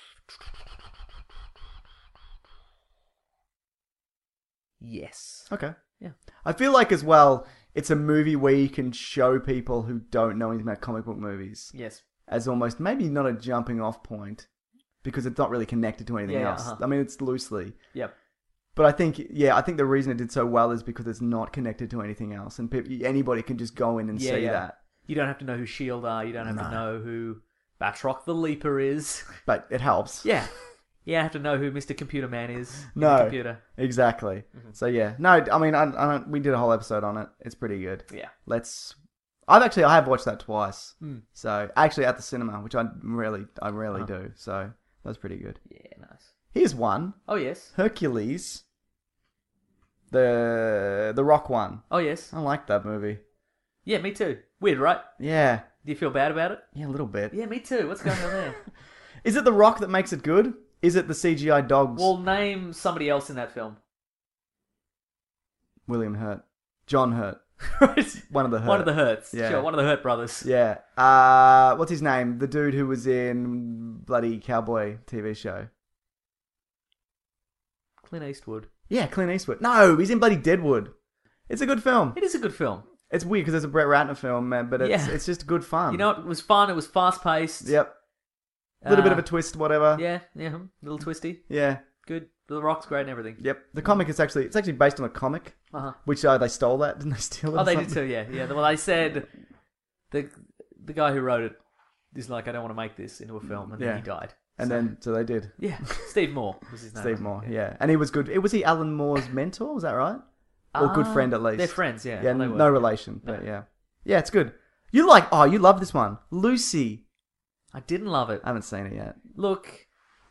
Yes. Okay. Yeah. I feel like as well, it's a movie where you can show people who don't know anything about comic book movies Yes. as almost maybe not a jumping off point because it's not really connected to anything Yeah, else. uh-huh. I mean, it's loosely. Yep. But I think, yeah, I think the reason it did so well is because it's not connected to anything else, and pe- anybody can just go in and Yeah, see yeah. that. You don't have to know who Shield are. You don't have No. to know who Batroc the Leaper is. But it helps. Yeah. You don't have to know who Mister Computer Man is. in No. the computer. Exactly. Mm-hmm. So yeah, no, I mean, I, I don't, we did a whole episode on it. It's pretty good. Yeah. Let's. I've actually I have watched that twice. Mm. So actually at the cinema, which I rarely I rarely Uh-huh. do. So that's pretty good. Yeah. Nice. Here's one. Oh yes. Hercules. The the Rock one. Oh yes. I like that movie. Yeah, me too. Weird, right? Yeah. Do you feel bad about it? Yeah, a little bit. Yeah, me too. What's going on there? Is it the Rock that makes it good? Is it the C G I dogs? Well, name somebody else in that film. William Hurt. John Hurt. One of the Hurt. One of the Hurts. Yeah. Sure, one of the Hurt brothers. Yeah. Uh, what's his name? The dude who was in bloody Cowboy T V show. Clint Eastwood. Yeah, Clint Eastwood. No, he's in bloody Deadwood. It's a good film. It is a good film. It's weird because it's a Brett Ratner film, man, but it's Yeah. it's just good fun. You know, it was fun. It was fast paced. Yep. A little bit Uh, of a twist, whatever. Yeah, yeah, a little twisty. Yeah. Good. The Rock's great and everything. Yep. The comic is actually it's actually based on a comic, Uh huh. which uh, they stole that, didn't they steal it? Oh, or they did something? too. Yeah, yeah. Well, they said the the guy who wrote it is like, I don't want to make this into a film, and Yeah. then he died. And So- then so they did. yeah, Steve Moore was his name. Steve Moore, yeah. And he was good. It was he Alan Moore's mentor, was that right? Or Ah, good friend at least. They're friends. Yeah. Yeah, well, they no were. relation, but No. yeah. Yeah, it's good. You like oh, you love this one. Lucy. I didn't love it. I haven't seen it yet. Look,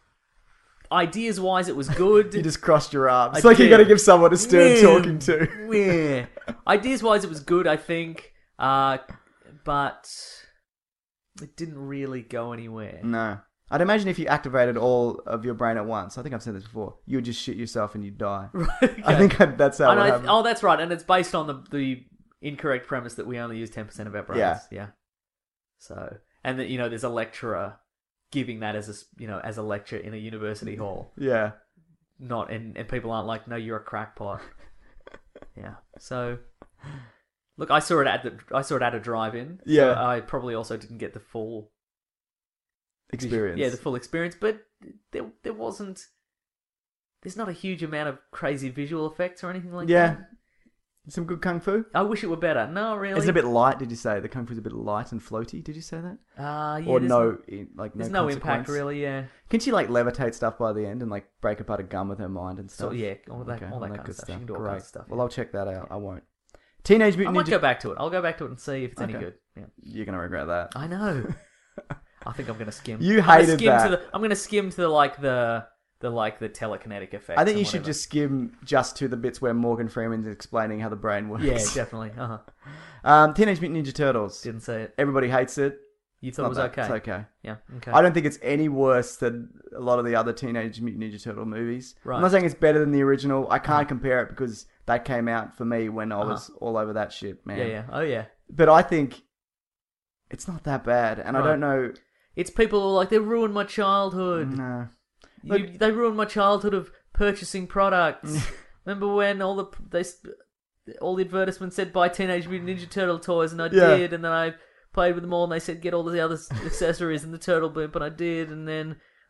ideas wise, it was good. You just crossed your arms. I It's like you did. got to give someone a stern Yeah. talking to. Yeah. Ideas wise, it was good, I think. Uh, but it didn't really go anywhere. No. I'd imagine if you activated all of your brain at once, I think I've said this before, you would just shit yourself and you'd die. Okay. I think that's how it And I- happened. oh, that's right. And it's based on the, the incorrect premise that we only use ten percent of our brains. Yeah. Yeah. So, and that, you know, there's a lecturer giving that as a, s- you know, as a lecture in a university hall. Yeah. Not, and, and people aren't like, no, you're a crackpot. Yeah. So, look, I saw it at the, I saw it at a drive-in. Yeah. So I probably also didn't get the full Experience. Yeah, the full experience, but there, there wasn't. There's not a huge amount of crazy visual effects or anything like Yeah. that. Some good kung fu? I wish it were better. No, really. Is it a bit light, did you say? The kung fu's a bit light and floaty, did you say that? Uh, yeah, or there's no, i- like no There's no impact, consequence? really. Yeah. Can she like levitate stuff by the end and like break apart a gun with her mind and So stuff? yeah, all that, all that kind good of stuff. She can do all Great. kinds of stuff. Well, I'll check that out. I won't. Teenage I Mutant might Ninja. go back to it. I'll go back to it and see if it's any Okay. good. Yeah. You're gonna regret that. I know. I think I'm gonna skim. You I'm gonna hated skim that. To the, I'm gonna skim to the, like the the like the telekinetic effect. I think you should just skim just to the bits where Morgan Freeman's explaining how the brain works. Yeah, definitely. Uh huh. Um, Teenage Mutant Ninja Turtles. Didn't say it. Everybody hates it. You It's thought not it was bad. okay. It's okay. Yeah. Okay. I don't think it's any worse than a lot of the other Teenage Mutant Ninja Turtle movies. Right. I'm not saying it's better than the original. I can't compare it because that came out for me when I was all over that shit, man. Yeah. Yeah. Oh yeah. But I think it's not that bad, and I Right. don't know. It's people who are like, they ruined my childhood. No. You, Look- they ruined my childhood of purchasing products. Remember when all the they all the advertisements said buy Teenage Mutant Ninja Turtle toys, and I Yeah. did, and then I played with them all, and they said get all the other accessories and the turtle blimp, and I did, and then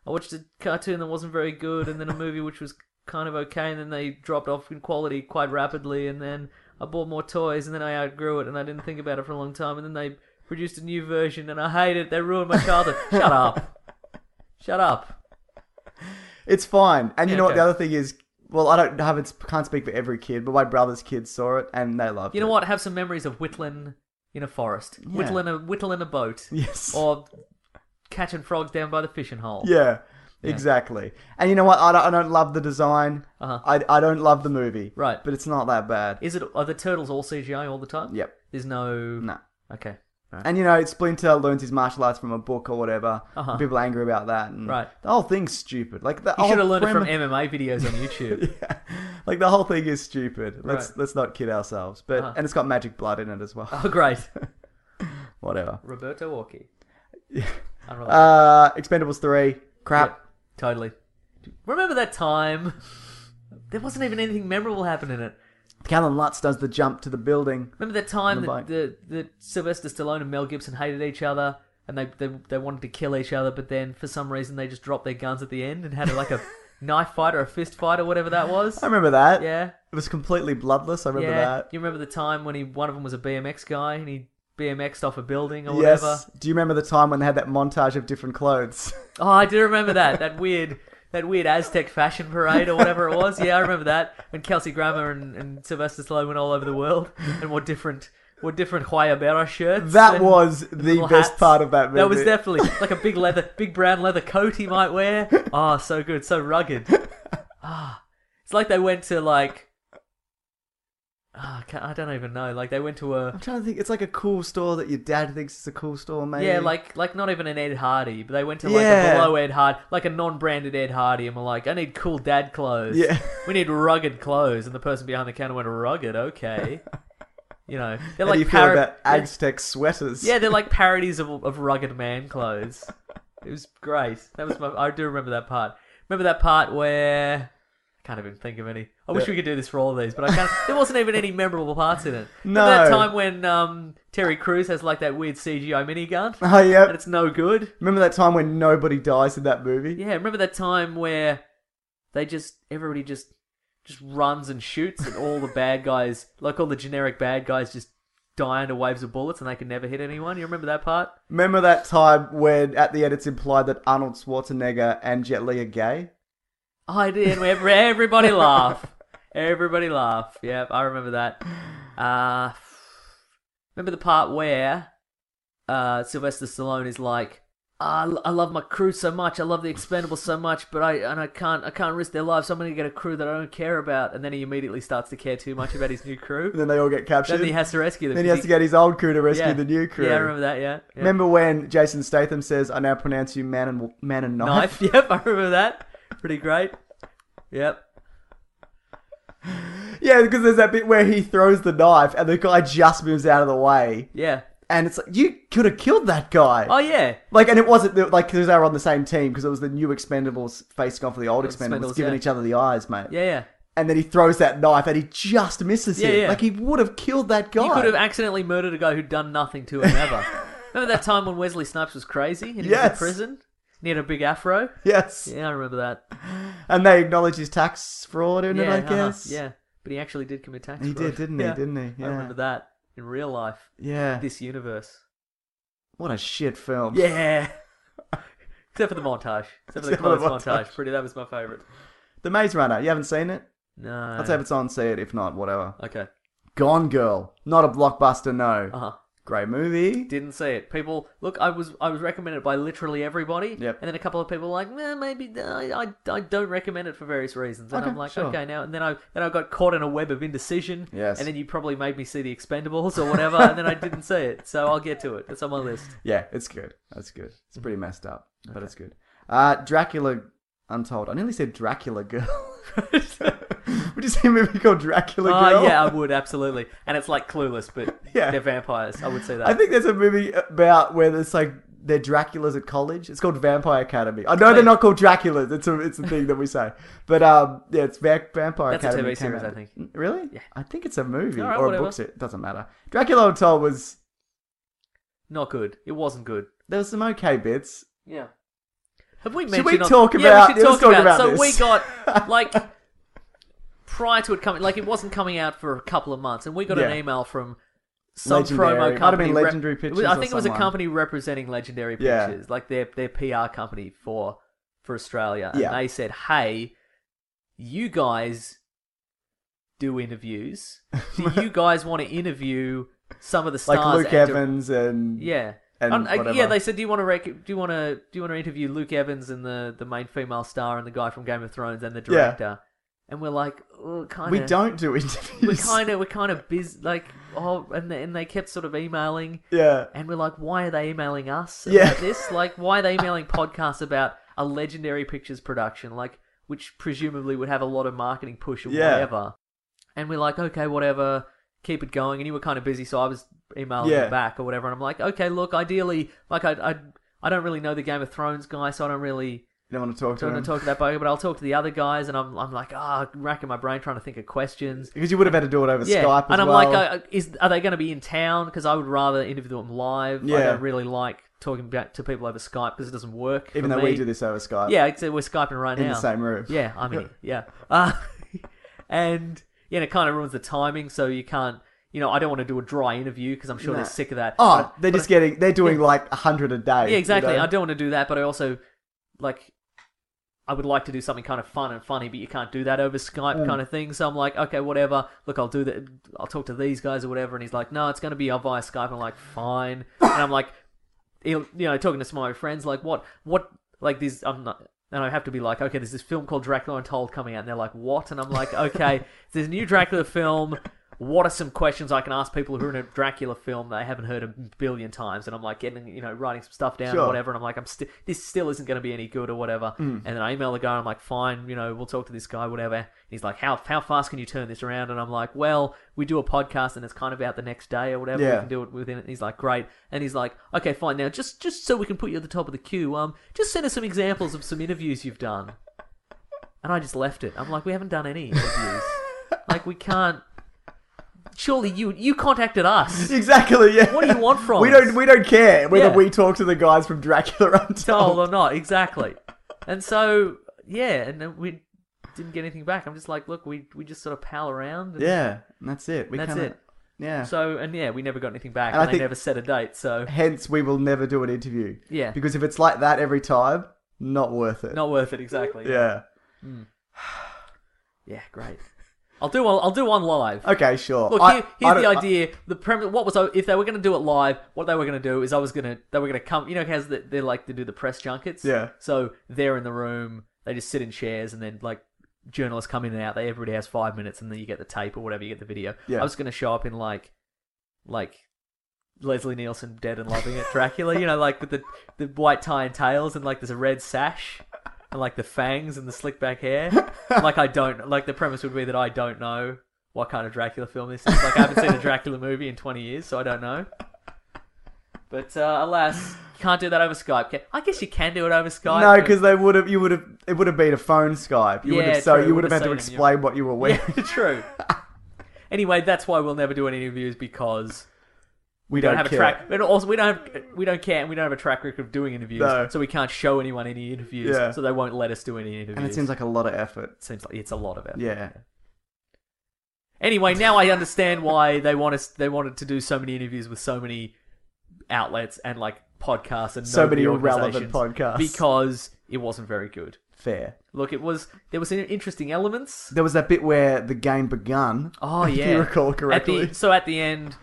I watched a cartoon that wasn't very good, and then a movie which was kind of okay, and then they dropped off in quality quite rapidly, and then I bought more toys, and then I outgrew it, and I didn't think about it for a long time, and then they produced a new version, and I hate it. They ruined my childhood. Shut up. Shut up. It's fine. And you Yeah, know what okay. the other thing is? Well, I don't haven't can't speak for every kid, but my brother's kids saw it and they loved it. You know what? Have some memories of whittling in a forest. Yeah. Whittling a whittling a boat. Yes. Or catching frogs down by the fishing hole. Yeah, exactly. And you know what? I don't, I don't love the design. Uh-huh. I, I don't love the movie. Right. But it's not that bad. Is it? Are the turtles all C G I all the time? Yep. There's no. No. Okay. Right. And you know, Splinter learns his martial arts from a book or whatever. Uh-huh. People are angry about that. And Right. The whole thing's stupid. Like the You whole should have learned it from premise- M M A videos on YouTube. yeah. Like the whole thing is stupid. Let's Right. let's not kid ourselves. But Uh-huh. and it's got magic blood in it as well. Oh, great. Whatever. Roberto Orci. Unrelated. Uh, Expendables three. Crap. Yep, totally. Remember that time? There wasn't even anything memorable happen in it. Callum Lutz does the jump to the building. Remember that time On the that bike. the, the Sylvester Stallone and Mel Gibson hated each other, and they, they they wanted to kill each other, but then for some reason they just dropped their guns at the end and had like a knife fight or a fist fight or whatever that was. I remember that. Yeah, It was completely bloodless. I remember yeah. that. You remember the time when he one of them was a B M X guy and he B M X'd off a building or Yes. whatever. Do you remember the time when they had that montage of different clothes? Oh, I do remember that. That weird, that weird Aztec fashion parade or whatever it was. Yeah, I remember that. When Kelsey Grammer and, and Sylvester Stallone went all over the world and wore different, wore different Guayabera shirts. That and was the little best hats. part of that movie. That was definitely like a big leather, big brown leather coat he might wear. Oh, so good, so rugged. Ah, it's like they went to like. Ah, I can't- I don't even know. Like they went to a. I'm trying to think. It's like a cool store that your dad thinks is a cool store, maybe. Yeah, like like not even an Ed Hardy, but they went to like Yeah. a below Ed Hardy, like a non-branded Ed Hardy, and were like, I need cool dad clothes. Yeah. We need rugged clothes, and the person behind the counter went, rugged, okay. You know, they're How like do you feel paro- about they're- Aztec sweaters? Yeah, they're like parodies of of rugged man clothes. It was great. That was my. I do remember that part. Remember that part where. I can't even think of any. I wish Yeah. we could do this for all of these, but I can't. There wasn't even any memorable parts in it. No. Remember that time when um, Terry Crews has like that weird C G I minigun? Oh, yeah. And it's no good. Remember that time when nobody dies in that movie? Yeah, remember that time where they just everybody just just runs and shoots, and all the bad guys, like all the generic bad guys, just die under waves of bullets, and they can never hit anyone. You remember that part? Remember that time when at the end it's implied that Arnold Schwarzenegger and Jet Li are gay? I did. Where everybody laugh. Everybody laugh. Yep, I remember that. Uh, remember the part where uh, Sylvester Stallone is like, "Ah, I love my crew so much. I love the Expendables so much, but I and I can't I can't risk their lives. So I'm going to get a crew that I don't care about." And then he immediately starts to care too much about his new crew. And then they all get captured. Then he has to rescue them. Then he has to get his old crew to rescue Yeah. the new crew. Yeah, I remember that. Yeah. yeah. Remember when Jason Statham says, "I now pronounce you man and man and knife"? Knife. Yep, I remember that. Pretty great. Yep. Yeah, because there's that bit where he throws the knife and the guy just moves out of the way, Yeah. and it's like you could have killed that guy. Oh yeah. Like, and it wasn't the, like because they were on the same team because it was the new Expendables facing off for the old Expendables, Expendables, giving yeah. each other the eyes, mate. Yeah, yeah. And then he throws that knife and he just misses Yeah, him. yeah. Like he would have killed that guy. You could have accidentally murdered a guy who'd done nothing to him ever. Remember that time when Wesley Snipes was crazy and he was in Yes. prison? And he had a big afro? Yes. Yeah, I remember that. And they acknowledge his tax fraud in yeah, it, I guess. uh-huh, yeah. But he actually did commit tax He fraud. did, didn't he? Yeah. Didn't he? Yeah. I remember that in real life. Yeah. This universe. What a shit film. Yeah. Except for the montage. Except for the Except for the clothes montage. montage. Pretty, that was my favourite. The Maze Runner. You haven't seen it? No. I'll say if it's on, see it. If not, whatever. Okay. Gone Girl. Not a blockbuster, no. Uh-huh. Great movie. Didn't see it. People, look, I was I was recommended by literally everybody. Yep. And then a couple of people were like, eh, maybe I, I, I don't recommend it for various reasons. And Okay, I'm like, sure. okay, now. And then I then I got caught in a web of indecision. Yes. And then you probably made me see the Expendables or whatever, and then I didn't see it. So I'll get to it. It's on my list. Yeah, it's good. That's good. It's pretty messed up, but it's good. Uh, Dracula Untold. I nearly said Dracula Girl. Would you see a movie called Dracula Oh Girl? yeah, I would absolutely. And it's like Clueless, but Yeah. they're vampires. I would say that. I think there's a movie about where it's like they're Draculas at college. It's called Vampire Academy. I know they're not called Draculas. It's a it's a thing that we say. But um, yeah, it's Va- Vampire That's a Academy. T V came series, out. I think. Really? Yeah. I think it's a movie All right, or whatever. a book. It doesn't matter. Dracula Untold was Not good. It wasn't good. there was some okay bits. Yeah. Have we Should mentioned? we on- talk yeah, about- we should let's talk talk about. about so this. we got like prior to it coming, like it wasn't coming out for a couple of months, and we got an Yeah. email from some Legendary. promo Might have company. been rep- Legendary it was- Pictures I or think it was a someone. company representing Legendary Yeah. Pictures, like their their P R company for for Australia, and Yeah. they said, "Hey, you guys do interviews. Do you guys want to interview some of the stars?" Like Luke and dir- Evans and yeah. and Um, uh, whatever. yeah, they said, "Do you want to rec- do you want to do you want to interview Luke Evans and the, the main female star and the guy from Game of Thrones and the director?" And we're like, oh, kind of. we don't do interviews. We're kind of we're kind of busy, like oh, and they, and they kept sort of emailing, Yeah. and we're like, why are they emailing us about Yeah. this? Like, why are they emailing podcasts about a Legendary Pictures production, like which presumably would have a lot of marketing push or Yeah. whatever? And we're like, okay, whatever, keep it going. And you were kind of busy, so I was emailing Yeah. you back or whatever. And I'm like, okay, look, ideally, like I I I don't really know the Game of Thrones guy, so I don't really. You don't want to talk to Don't him want to talk to that boy, but I'll talk to the other guys, and I'm I'm like, ah, racking my brain trying to think of questions. because you would have had to do it over Yeah, Skype as and I'm well. like, uh, is are they going to be in town? Because I would rather interview them live. I Yeah. don't really like talking back to people over Skype because it doesn't work. even for though me. we do this over Skype. Yeah, except we're skyping right in now the same room. Yeah, I mean, yeah, uh, and yeah, and it kind of ruins the timing. So you can't, you know, I don't want to do a dry interview because I'm sure No. they're sick of that. Oh, But- they're but just I- getting. They're doing yeah. like a hundred a day. Yeah, exactly. you know? I don't want to do that, but I also like. I would like to do something kind of fun and funny, but you can't do that over Skype, Mm. kind of thing. So I'm like, okay, whatever. Look, I'll do that. I'll talk to these guys or whatever. And he's like, no, it's going to be via Skype. I'm like, fine. And I'm like, you know, talking to some of my friends, like, what, what, like this. I'm not. And I have to be like, okay, there's this film called Dracula Untold coming out, and they're like, what? And I'm like, okay, there's a new Dracula film. What are some questions I can ask people who are in a Dracula film that I haven't heard a billion times? And I'm like getting, you know, writing some stuff down Sure. or whatever. And I'm like, I'm still, this still isn't going to be any good or whatever. Mm. And then I email the guy. And I'm like, fine, you know, we'll talk to this guy, whatever. And he's like, how how fast can you turn this around? And I'm like, well, we do a podcast and it's kind of out the next day or whatever. Yeah. We can do it within it. And he's like, great. And he's like, okay, fine. Now, just just so we can put you at the top of the queue, um, just send us some examples of some interviews you've done. And I just left it. I'm like, we haven't done any interviews. Like, we can't. Surely you you contacted us. Exactly. Yeah. What do you want from we us? don't. We don't care whether Yeah. we talk to the guys from Dracula Untold. Told or not, exactly. And so, yeah, and then we didn't get anything back. I'm just like, look, we we just sort of pal around. And Yeah, and that's it. We That's kinda, it. Yeah. So, and yeah, we never got anything back, And and, I they think- never set a date, so Hence, we will never do an interview. Yeah. Because if it's like that every time, not worth it. not worth it, exactly. Yeah. Yeah, great. I'll do one, I'll do one live. Okay, sure. Look, I- here, I here's the don't- idea. The premise. What was I, if they were going to do it live? What they were going to do is I was going to they were going to come. You know, how the, they like to do the press junkets. Yeah. So they're in the room. They just sit in chairs, and then like journalists come in and out. They everybody has five minutes, and then you get the tape or whatever. You get the video. Yeah. I was going to show up in like, like. Leslie Nielsen, Dead and Loving It, Dracula, you know, like with the, the white tie and tails, and like there's a red sash, and like the fangs and the slick back hair. Like I don't, like the premise would be that I don't know what kind of Dracula film this is. Like I haven't seen a Dracula movie in twenty years, so I don't know. But uh, alas, you can't do that over Skype. Can- I guess you can do it over Skype. No, but- because they would have. You would have. It would have been a phone Skype. You would Yeah, have. So true, you would have would've had to seen them, explain what you were wearing. Yeah, true. Anyway, that's why we'll never do any interviews because We don't, don't have care. a track. And also, we don't have, we don't care, and we don't have a track record of doing interviews, No. so we can't show anyone any interviews. Yeah. So they won't let us do any interviews. And it seems like a lot of effort. seems like it's a lot of it. Yeah. Anyway, now I understand why they want us. They wanted to do so many interviews with so many outlets and like podcasts and So many nobody irrelevant organizations podcasts. because it wasn't very good. Fair. Look, it was there was interesting elements. There was that bit where the game begun. Oh if yeah, you recall At correctly. the, so at the end,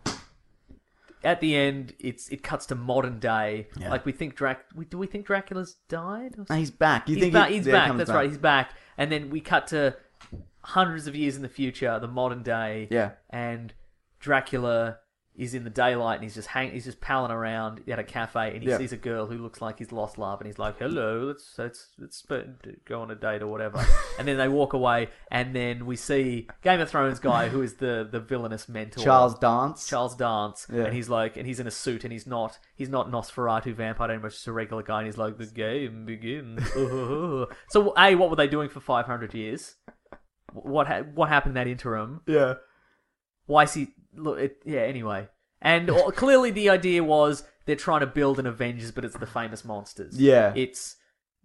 at the end, it's it cuts to modern day. Yeah. Like we think Drac. We, do we think Dracula's died? Or No, he's back. You he's think back. he- he's yeah, he back. comes That's back. right. He's back. And then we cut to hundreds of years in the future, the modern day. Yeah. And Dracula is in the daylight, and he's just hang. He's just palling around at a cafe, and he Yeah. sees a girl who looks like his lost love, and he's like, "Hello, let's let's let's sp- go on a date or whatever." And then they walk away, and then we see Game of Thrones guy who is the the villainous mentor, Charles Dance. Charles Dance, Yeah. and he's like, and he's in a suit, and he's not, he's not Nosferatu vampire anymore, just a regular guy, and he's like, the game begins. So, a, what were they doing for five hundred years? What ha- what happened in that interim? Yeah. Why is he? Look, it, yeah. Anyway, and uh, clearly the idea was they're trying to build an Avengers, but it's the famous monsters. Yeah. It's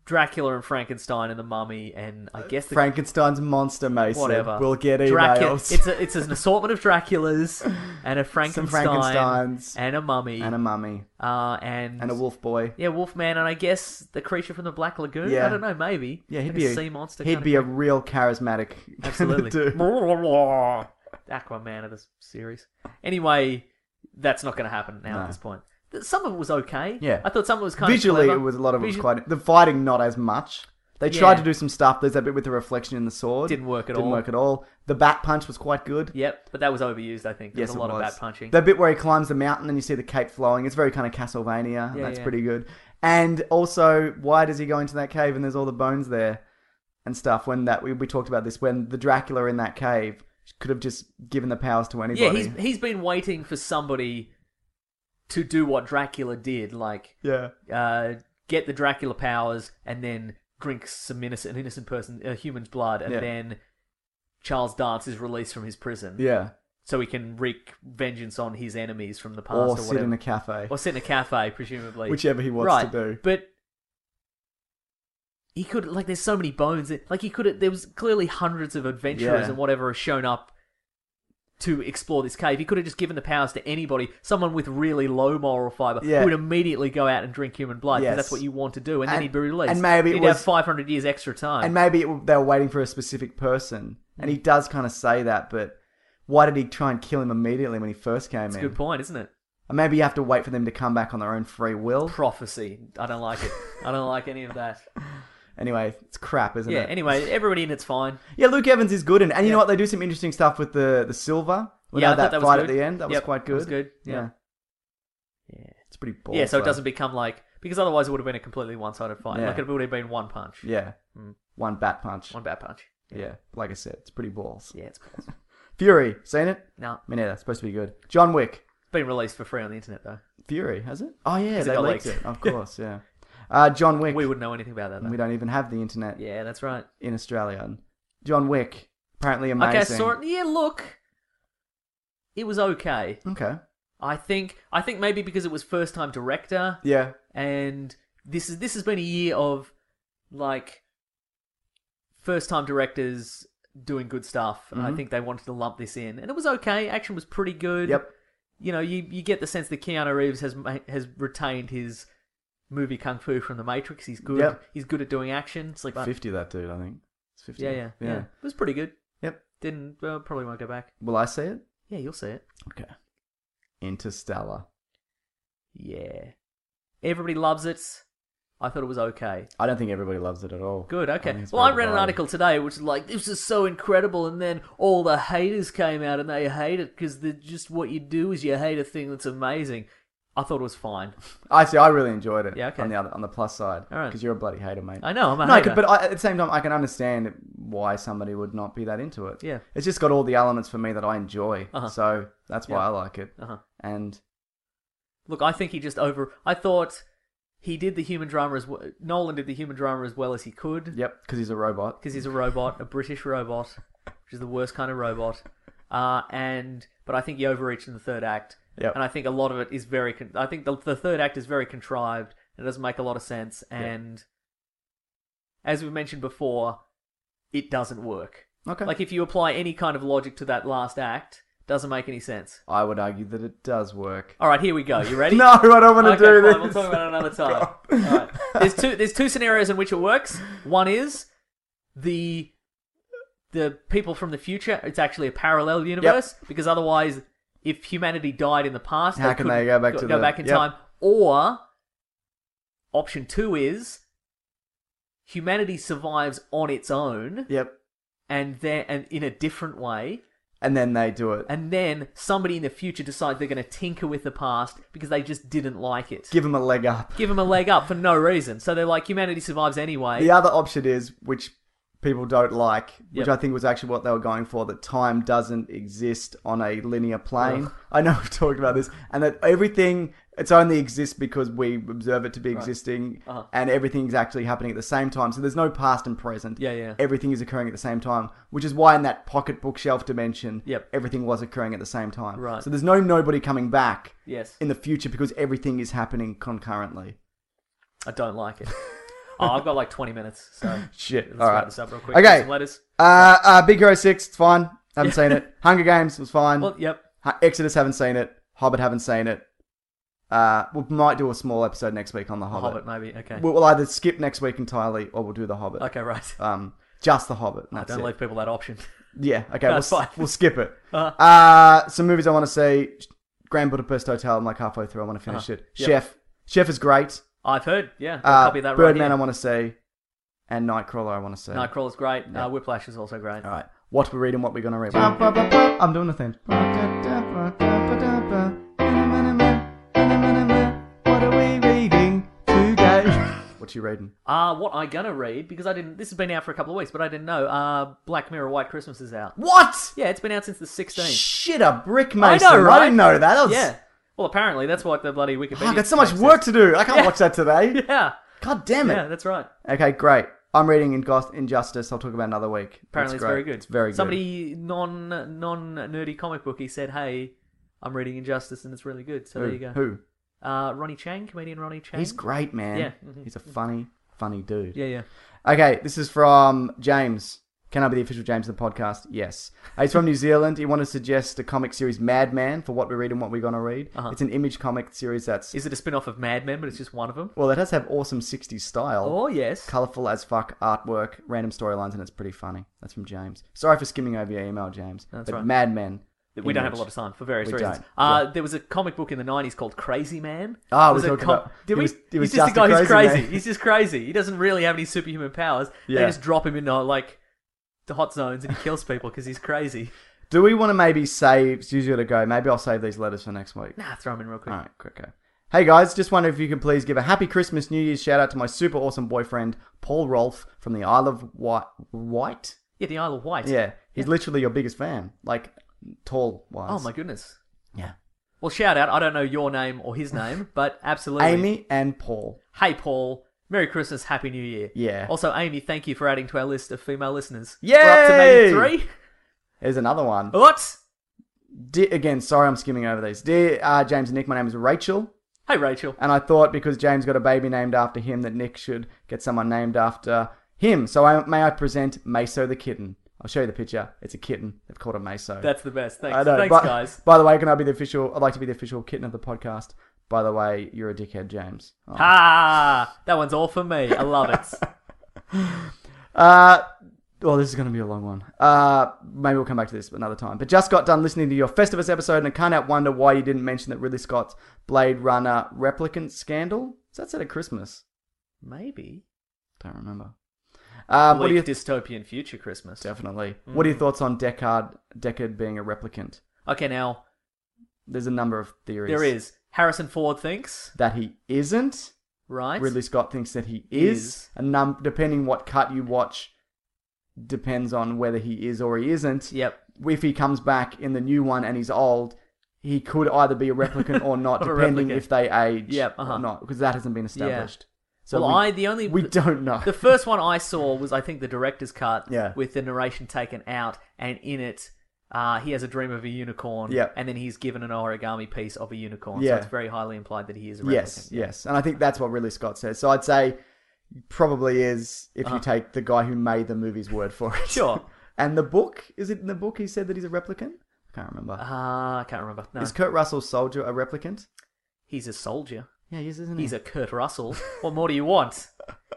Dracula and Frankenstein and the Mummy and I guess the Frankenstein's monster, Mason. whatever. We'll get Dracula. emails. It's a, it's an assortment of Draculas and a Frankenstein Frankensteins and a mummy and a mummy uh, and and a wolf boy. Yeah, Wolfman, and I guess the creature from the Black Lagoon. Yeah. I don't know, maybe. Yeah, he'd like be a a sea monster. He'd kind be a of thing. real charismatic Absolutely. dude. Aquaman of the series. Anyway, that's not going to happen now No. at this point. Th- Some of it was okay. Yeah. I thought some of it was kind Visually, of clever. it was a lot of it was Visu- quite. The fighting, not as much. They Yeah. tried to do some stuff. There's that bit with the reflection in the sword. Didn't work at Didn't all. work at all. The bat punch was quite good. Yep, but that was overused, I think. There Yes, was a it lot of was. bat punching. The bit where he climbs the mountain and you see the cape flowing. It's very kind of Castlevania. And Yeah, that's yeah. pretty good. And also, why does he go into that cave and there's all the bones there and stuff? When that we, we talked about this, when the Dracula in that cave could have just given the powers to anybody. Yeah, he's he's been waiting for somebody to do what Dracula did, like yeah. uh, get the Dracula powers and then drink some innocent, an innocent person, a human's blood, and Yeah. then Charles Dance is released from his prison. Yeah. So he can wreak vengeance on his enemies from the past Or or, sit whatever. in a cafe. Or sit in a cafe, presumably. Whichever he wants right. to do. But he could, like, there's so many bones. Like, he could have, there was clearly hundreds of adventurers Yeah. and whatever have shown up to explore this cave. He could have just given the powers to anybody, someone with really low moral fiber, Yeah. who would immediately go out and drink human blood, because Yes. that's what you want to do, and, then And- he'd be released. and maybe it he'd was- have five hundred years extra time. And maybe it, they were waiting for a specific person. And he does kind of say that, but why did he try and kill him immediately when he first came That's a in? good point, isn't it? And maybe you have to wait for them to come back on their own free will. Prophecy. I don't like it. I don't like any of that. Anyway, it's crap, isn't Yeah, it? anyway, everybody in it's fine. Yeah, Luke Evans is good. And, and you Yeah. know what? They do some interesting stuff with the, the silver. When Yeah, they I had thought that that was fight good. at the end. That was Yep, quite that was good. good, yeah. Yeah. It's pretty balls, Yeah, so it though. doesn't become like, because otherwise it would have been a completely one-sided fight. Yeah. Like, it would have been one punch. Yeah. Mm. One bat punch. One bad punch. Yeah. Like I said, it's pretty balls. Yeah, it's balls. Fury. Seen it? No. Me neither. It's supposed to be good. John Wick. Been released for free on the internet, though. Fury, has it? Oh, yeah. 'Cause it They got leaked leaked. it. Of course, yeah. Uh, John Wick. We wouldn't know anything about that, though. We don't even have the internet Yeah, that's right. in Australia. John Wick. Apparently amazing. Okay, so, yeah, look. It was okay. Okay. I think I think maybe because it was first time director, Yeah. and this is this has been a year of like first time directors doing good stuff, and I Mhm. think they wanted to lump this in, and it was okay. Action was pretty good. Yep. You know, you you get the sense that Keanu Reeves has ma- has retained his movie kung fu from The Matrix. He's good. Yep. He's good at doing action. It's like Like fifty, that dude, I think. It's fifty. Yeah, yeah, yeah, It was pretty good. Yep. Didn't well, probably won't go back. Will I see it? Yeah, you'll see it. Okay. Interstellar. Yeah, everybody loves it. I thought it was okay. I don't think everybody loves it at all. Good, I okay. think it's Well, I very read an divided. article today which is like, this is so incredible, and then all the haters came out and they hate it because just what you do is you hate a thing that's amazing. I thought it was fine. I see. I really enjoyed it. Yeah, okay. On the other, on the plus side, All right. because you're a bloody hater, mate. I know, I'm a no, hater. but I, at the same time, I can understand why somebody would not be that into it. Yeah. It's just got all the elements for me that I enjoy, Uh-huh. so that's why Yeah. I like it. Uh-huh. And Look, I think he just over... I thought he did the human drama as well... Nolan did the human drama as well as he could. yep, because he's a robot. Because he's a robot, a British robot, which is the worst kind of robot. Uh, and But I think he overreached in the third act. Yep. And I think a lot of it is very... Con- I think the, the third act is very contrived. It doesn't make a lot of sense. And as we mentioned before, it doesn't work. Okay. Like, if you apply any kind of logic to that last act, doesn't make any sense. I would argue that it does work. All right, here we go. You ready? No, I don't want to Okay, do fine, this. we'll talk about it another time. All right. There's two. There's two scenarios in which it works. One is the the people from the future. It's actually a parallel universe because otherwise, if humanity died in the past, How they can couldn't they go back to go the- back in yep. time? Or option two is humanity survives on its own, Yep. and then and in a different way. And then they do it. And then somebody in the future decides they're going to tinker with the past because they just didn't like it. Give them a leg up. Give them a leg up for no reason. So they're like, humanity survives anyway. The other option is, which people don't like, which Yep. I think was actually what they were going for, that time doesn't exist on a linear plane. Ugh. I know we've talked about this. And that everything, it's only exists because we observe it to be existing, Uh-huh. and everything's actually happening at the same time. So there's no past and present. Yeah, yeah. Everything is occurring at the same time, which is why in that pocket bookshelf dimension, Yep. everything was occurring at the same time. Right. So there's no nobody coming back Yes. in the future because everything is happening concurrently. I don't like it. Oh, I've got like twenty minutes, so Shit. let's All wrap right. this up real quick. Okay. Some letters. Uh, uh, Big Hero six, it's fine. Haven't seen it. Hunger Games was fine. Well, yep. Ha- Exodus, haven't seen it. Hobbit, haven't seen it. Uh, we might do a small episode next week on The Hobbit. Hobbit, maybe. Okay. We'll, we'll either skip next week entirely or we'll do The Hobbit. Okay, right. Um, just The Hobbit. and I That's don't it. leave people that option. Yeah, okay, That's we'll, fine. we'll skip it. Uh-huh. Uh, some movies I want to see. Grand Budapest Hotel, I'm like halfway through. I want to finish Uh-huh. it. Yep. Chef. Chef is great. I've heard, yeah. Got a Uh, copy of that Birdman right I here. want to see. And Nightcrawler I want to see. Nightcrawler's great. Yeah. Uh, Whiplash is also great. All right. What we're reading, what we're going to read. I'm doing the thing. What are we reading today? What you reading? Uh, what I gonna read, because I didn't, this has been out for a couple of weeks, but I didn't know, uh, Black Mirror White Christmas is out. What? Yeah, it's been out since the sixteenth. Shit, a brick I mason. know, right? I didn't know that. that was... Yeah. Well, apparently, that's what the bloody Wikipedia... Oh, I got so much page work says. to do. I can't Yeah. watch that today. Yeah. God damn it. Yeah, that's right. Okay, great. I'm reading Ingos- Injustice. I'll talk about another week. Apparently it's great. very good. It's very good. Somebody non, non-nerdy comic booky said, hey, I'm reading Injustice and it's really good. So Who? there you go. Who? Uh, Ronnie Chang, comedian Ronnie Chang. He's great, man. Yeah. Mhm. He's a funny, funny dude. Yeah, yeah. Okay, this is from James. Can I be the official James of the podcast? Yes. Uh, he's from New Zealand. He wanted to suggest a comic series, Madman, for what we read and what we're going to read. Uh-huh. It's an image comic series that's... Is it a spin-off of Mad Men, but it's just one of them? Well, it does have awesome sixties style. Oh, yes. Colourful as fuck artwork, random storylines, and it's pretty funny. That's from James. Sorry for skimming over your email, James. That's but right. Madman. We don't have a image. lot of time for various We reasons. don't. Uh, Yeah. There was a comic book in the nineties called Crazy Man. Oh, It we was a talked com- about- Did it we? was- it was He's just, just a guy a who's crazy crazy. man. He's just crazy. He doesn't really have any superhuman powers. Yeah. They just drop him into like the hot zones and he kills people because he's crazy. Do we want to maybe save... It's usually to go. Maybe I'll save these letters for next week. Nah, throw him in real quick. All right, quick go. Hey guys, just wonder if you could please give a happy Christmas, New Year's shout out to my super awesome boyfriend, Paul Rolfe, from the Isle of Wight. White? Yeah, the Isle of Wight. Yeah, he's literally your biggest fan. Like, tall-wise. Oh my goodness. Yeah. Well, shout out. I don't know your name or his name, but absolutely. Amy and Paul. Hey, Paul. Merry Christmas, Happy New Year. Yeah. Also, Amy, thank you for adding to our list of female listeners. Yay! We're up to maybe three. Here's another one. What? Dear, again, sorry I'm skimming over these. Dear uh, James and Nick, my name is Rachel. Hey, Rachel. And I thought because James got a baby named after him that Nick should get someone named after him. So I, may I present Meso the kitten. I'll show you the picture. It's a kitten. They've called it Meso. That's the best. Thanks, I know. Thanks but, guys. By the way, can I be the official? I'd like to be the official kitten of the podcast. By the way, you're a dickhead, James. Oh. Ah, that one's all for me. I love it. Uh, well, this is going to be a long one. Uh, maybe we'll come back to this another time. But just got done listening to your Festivus episode, and I can't help wonder why you didn't mention that Ridley Scott's Blade Runner replicant scandal. Is that set at Christmas? Maybe. Don't remember. Um, what do you Bleak dystopian future Christmas. Definitely. What are your thoughts on Deckard Deckard being a replicant? Okay, now There's a number of theories. there is. Harrison Ford thinks, that he isn't. right? Ridley Scott thinks that he is. Is. And num- depending what cut you watch, depends on whether he is or he isn't. Yep. If he comes back in the new one and he's old, he could either be a replicant or not, Of a depending replicant. if they age Yep, uh-huh. or not, because that hasn't been established. So well, we, I the only we don't know. The first one I saw was I think the director's cut, Yeah. with the narration taken out, and in it, uh, he has a dream of a unicorn, Yep. and then he's given an origami piece of a unicorn. Yeah. So it's very highly implied that he is a replicant. Yes, yes. And I think that's what Ridley Scott says. So I'd say probably is if Uh-huh. you take the guy who made the movie's word for it. Sure. And the book, is it in the book he said that he's a replicant? I can't remember. Uh, I can't remember. No, Is Kurt Russell's soldier a replicant? he's a soldier. Yeah, he is, isn't he? He's a Kurt Russell. What more do you want?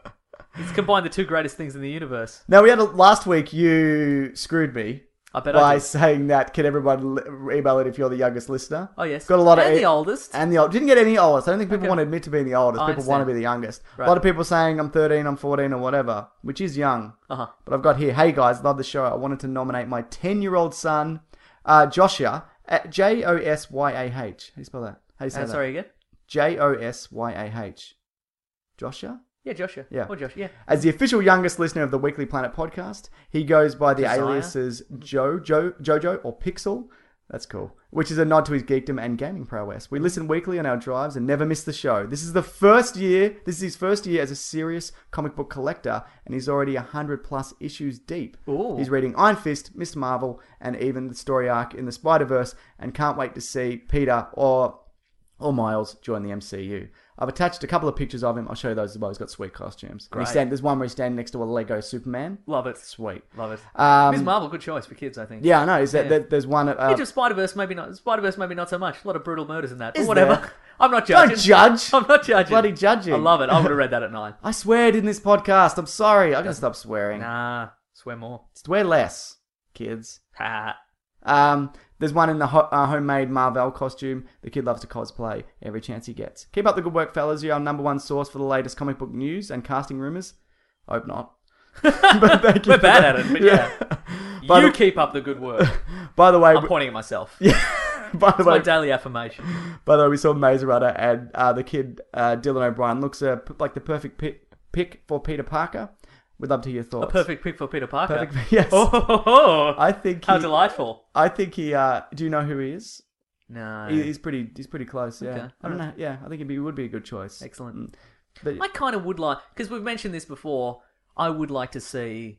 He's combined the two greatest things in the universe. Now, we had a, last week you screwed me I bet by I did. saying that can everyone li- email it if you're the youngest listener. Oh, yes. Got a lot of And e- the oldest. And the old didn't get any oldest. I don't think people Okay. want to admit to being the oldest. I People want to understand. be the youngest. Right. A lot of people saying I'm thirteen, I'm fourteen, or whatever, which is young. Uh-huh. But I've got here, hey guys, love the show. I wanted to nominate my ten-year-old son, uh, Joshua, at J O S Y A H. How do you spell that? How do you say Uh, that? sorry again? J O S Y A H. Joshua? Yeah, Joshua. Yeah. Or Josh, yeah. As the official youngest listener of the Weekly Planet podcast, he goes by the Josiah? aliases Joe, Joe, Jojo, or Pixel. That's cool. Which is a nod to his geekdom and gaming prowess. We listen weekly on our drives and never miss the show. This is the first year, this is his first year as a serious comic book collector, and he's already one hundred plus issues deep. Ooh. He's reading Iron Fist, Mister Marvel, and even the story arc in the Spider-Verse, and can't wait to see Peter or or Miles join the M C U. I've attached a couple of pictures of him. I'll show you those as well. He's got sweet costumes. And Great. he's stand, there's one where he's standing next to a Lego Superman. Love it. Sweet. Love it. Um, Miz Marvel, good choice for kids, I think. Yeah, I know. Is that Yeah. there, there's one. Uh, Age of Spider-Verse, maybe not. Spider-Verse, maybe not so much. A lot of brutal murders in that. But Is whatever. there? I'm not judging. Don't judge. I'm not judging. Bloody judging. I love it. I would have read that at nine. I swear it in this podcast. I'm sorry. I'm gonna stop swearing. Nah, swear more. Swear less, kids. Ha. Um, there's one in the ho- uh, homemade Marvel costume. The kid loves to cosplay every chance he gets. Keep up the good work, fellas. You're our number one source for the latest comic book news and casting rumors. I hope not. But thank you We're for bad that. at it, but yeah. By you the- keep up the good work. By the way, I'm pointing at myself. yeah. By the It's my way, daily affirmation. by the way, we saw Maze Runner, and uh, the kid uh, Dylan O'Brien looks uh, p- like the perfect pick, pick for Peter Parker. We'd love to hear your A thoughts. perfect pick for Peter Parker. Perfect. Yes. Oh, ho, ho, ho. I think. How he, delightful. I think he. Uh, do you know who he is? No. He, he's pretty. He's pretty close. Yeah. Okay. I don't know. Yeah, I think he would be a good choice. Excellent. Mm. But I kind of would like, because we've mentioned this before, I would like to see...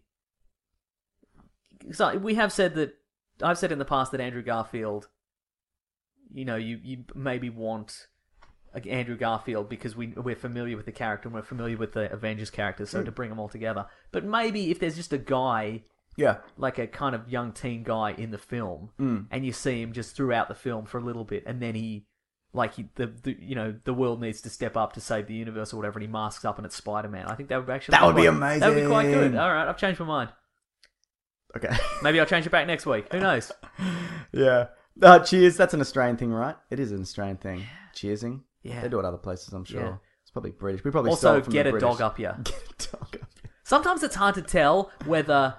So we have said that, I've said in the past that Andrew Garfield, you know, you, you maybe want like Andrew Garfield because we, we're familiar with the character and we're familiar with the Avengers characters, so Mm. to bring them all together. But maybe if there's just a guy, yeah. like a kind of young teen guy in the film, Mm. and you see him just throughout the film for a little bit, and then he... Like he, the, the you know the world needs to step up to save the universe or whatever, and he masks up and it's Spider-Man. I think that would actually That would be quite- That would be quite good. amazing. All right, I've changed my mind. Okay. Maybe I'll change it back next week. Who knows? Yeah. Uh, cheers. That's an Australian thing, right? It is an Australian thing. Cheersing. Yeah. They do it other places, I'm sure. Yeah. It's probably British. We probably stole Also, it from get the a British. dog up here. Get a dog up here. Sometimes it's hard to tell whether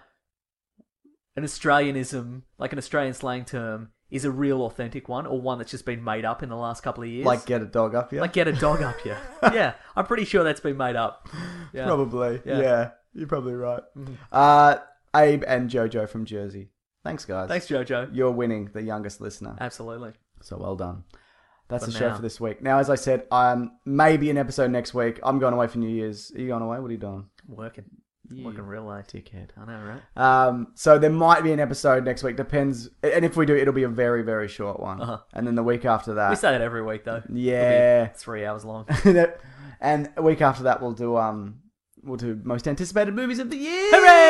an Australianism, like an Australian slang term, is a real authentic one or one that's just been made up in the last couple of years. Like get a dog up here? Like get a dog up here. Yeah, I'm pretty sure that's been made up. Yeah. Probably. Yeah. Yeah. You're probably right. Uh, Abe and Jojo from Jersey. Thanks, guys. Thanks, Jojo. You're winning the youngest listener. Absolutely. So well done. That's For the show now. for this week. Now, as I said, um, maybe an episode next week. I'm going away for New Year's. Are you going away? What are you doing? Working. You Working real late. Dickhead. I know, right? Um, so there might be an episode next week. Depends. And if we do, it'll be a very, very short one. Uh-huh. And then the week after that. We say that every week, though. Yeah. It'll be three hours long. And a week after that, we'll do um, we'll do most anticipated movies of the year.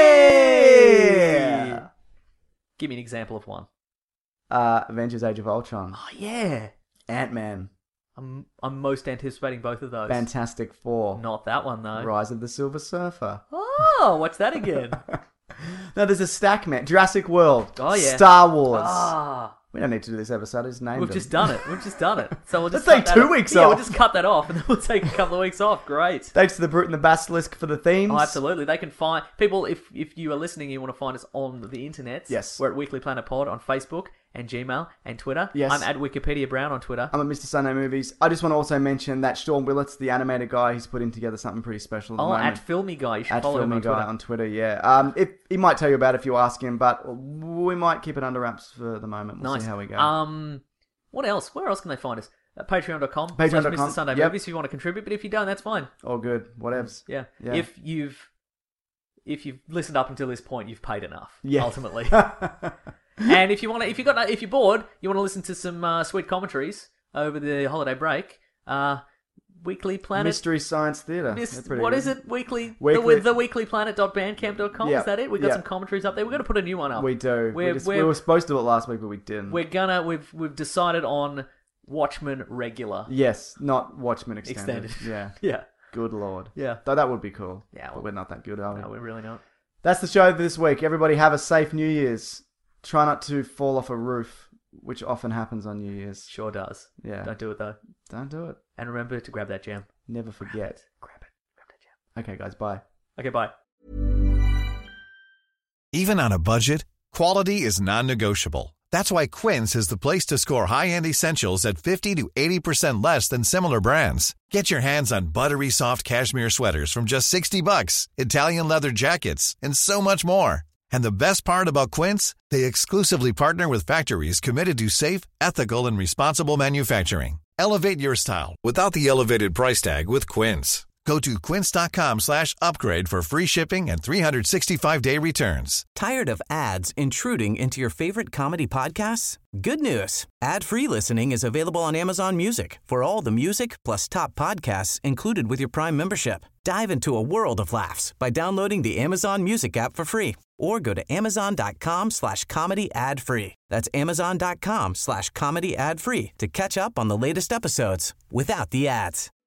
Hooray! Give me an example of one. Uh, Avengers: Age of Ultron, Oh, yeah. Ant-Man, I'm I'm most anticipating both of those. Fantastic Four, Not that one, though. Rise of the Silver Surfer. Oh, what's that again? No, there's a stack, man. Jurassic World. Oh, yeah. Star Wars. Ah. We don't need to do this episode. It's named We've them. just done it. We've just done it. So we'll just Let's cut take that two off. weeks yeah, off. we'll just cut that off, and then we'll take a couple of weeks off. Great. Thanks to the Brute and the Basilisk for the themes. Oh, absolutely. They can find people if if you are listening, and you want to find us on the internet. Yes. we're at Weekly Planet Pod on Facebook and Gmail and Twitter. Yes. I'm at Wikipedia Brown on Twitter. I'm at Mister Sunday Movies. I just want to also mention that Sean Willits, the animator guy, he's putting together something pretty special at the oh, moment. at Filmy Guy. You should At follow him Filmy on Guy Twitter. on Twitter, yeah. Um, if, he might tell you about it if you ask him, but we might keep it under wraps for the moment. We'll Nice. see how we go. Um, what else? Where else can they find us? Uh, Patreon dot com. Patreon dot com, Mister Sunday yep. Movies if you want to contribute, but if you don't, that's fine. All good. Whatevs. Yeah. Yeah. If you've if you've listened up until this point, you've paid enough. Yeah. Ultimately. And if you want to, if you got, if you're bored, you want to listen to some uh, sweet commentaries over the holiday break. Uh, Weekly Planet. Mystery Science Theatre. Mis- They're pretty what good. is it? Weekly. Weekly- The, the weekly planet dot bandcamp dot com. Yeah. Is that it? We got Yeah. some commentaries up there. We're going to put a new one up. We do. We're, we, just, we're, we were supposed to do it last week, but we didn't. we're gonna. We've we've decided on Watchmen regular. Yes, not Watchmen Extended. Extended. Yeah. Yeah. Good lord. Yeah. Though that would be cool. Yeah, But well- we're not that good, are we? No, we're really not. That's the show this week. Everybody have a safe New Year's. Try not to fall off a roof, which often happens on New Year's. Sure does. Yeah. Don't do it though. Don't do it. And remember to grab that jam. Never forget. Grab it. Grab that jam. Okay, guys, bye. Okay, bye. Even on a budget, quality is non-negotiable. That's why Quince is the place to score high-end essentials at fifty to eighty percent less than similar brands. Get your hands on buttery soft cashmere sweaters from just sixty bucks, Italian leather jackets, and so much more. And the best part about Quince, they exclusively partner with factories committed to safe, ethical, and responsible manufacturing. Elevate your style without the elevated price tag with Quince. Go to quince.com slash upgrade for free shipping and three sixty-five day returns. Tired of ads intruding into your favorite comedy podcasts? Good news. Ad-free listening is available on Amazon Music for all the music plus top podcasts included with your Prime membership. Dive into a world of laughs by downloading the Amazon Music app for free or go to amazon.com slash comedy ad free. That's amazon.com slash comedy ad free to catch up on the latest episodes without the ads.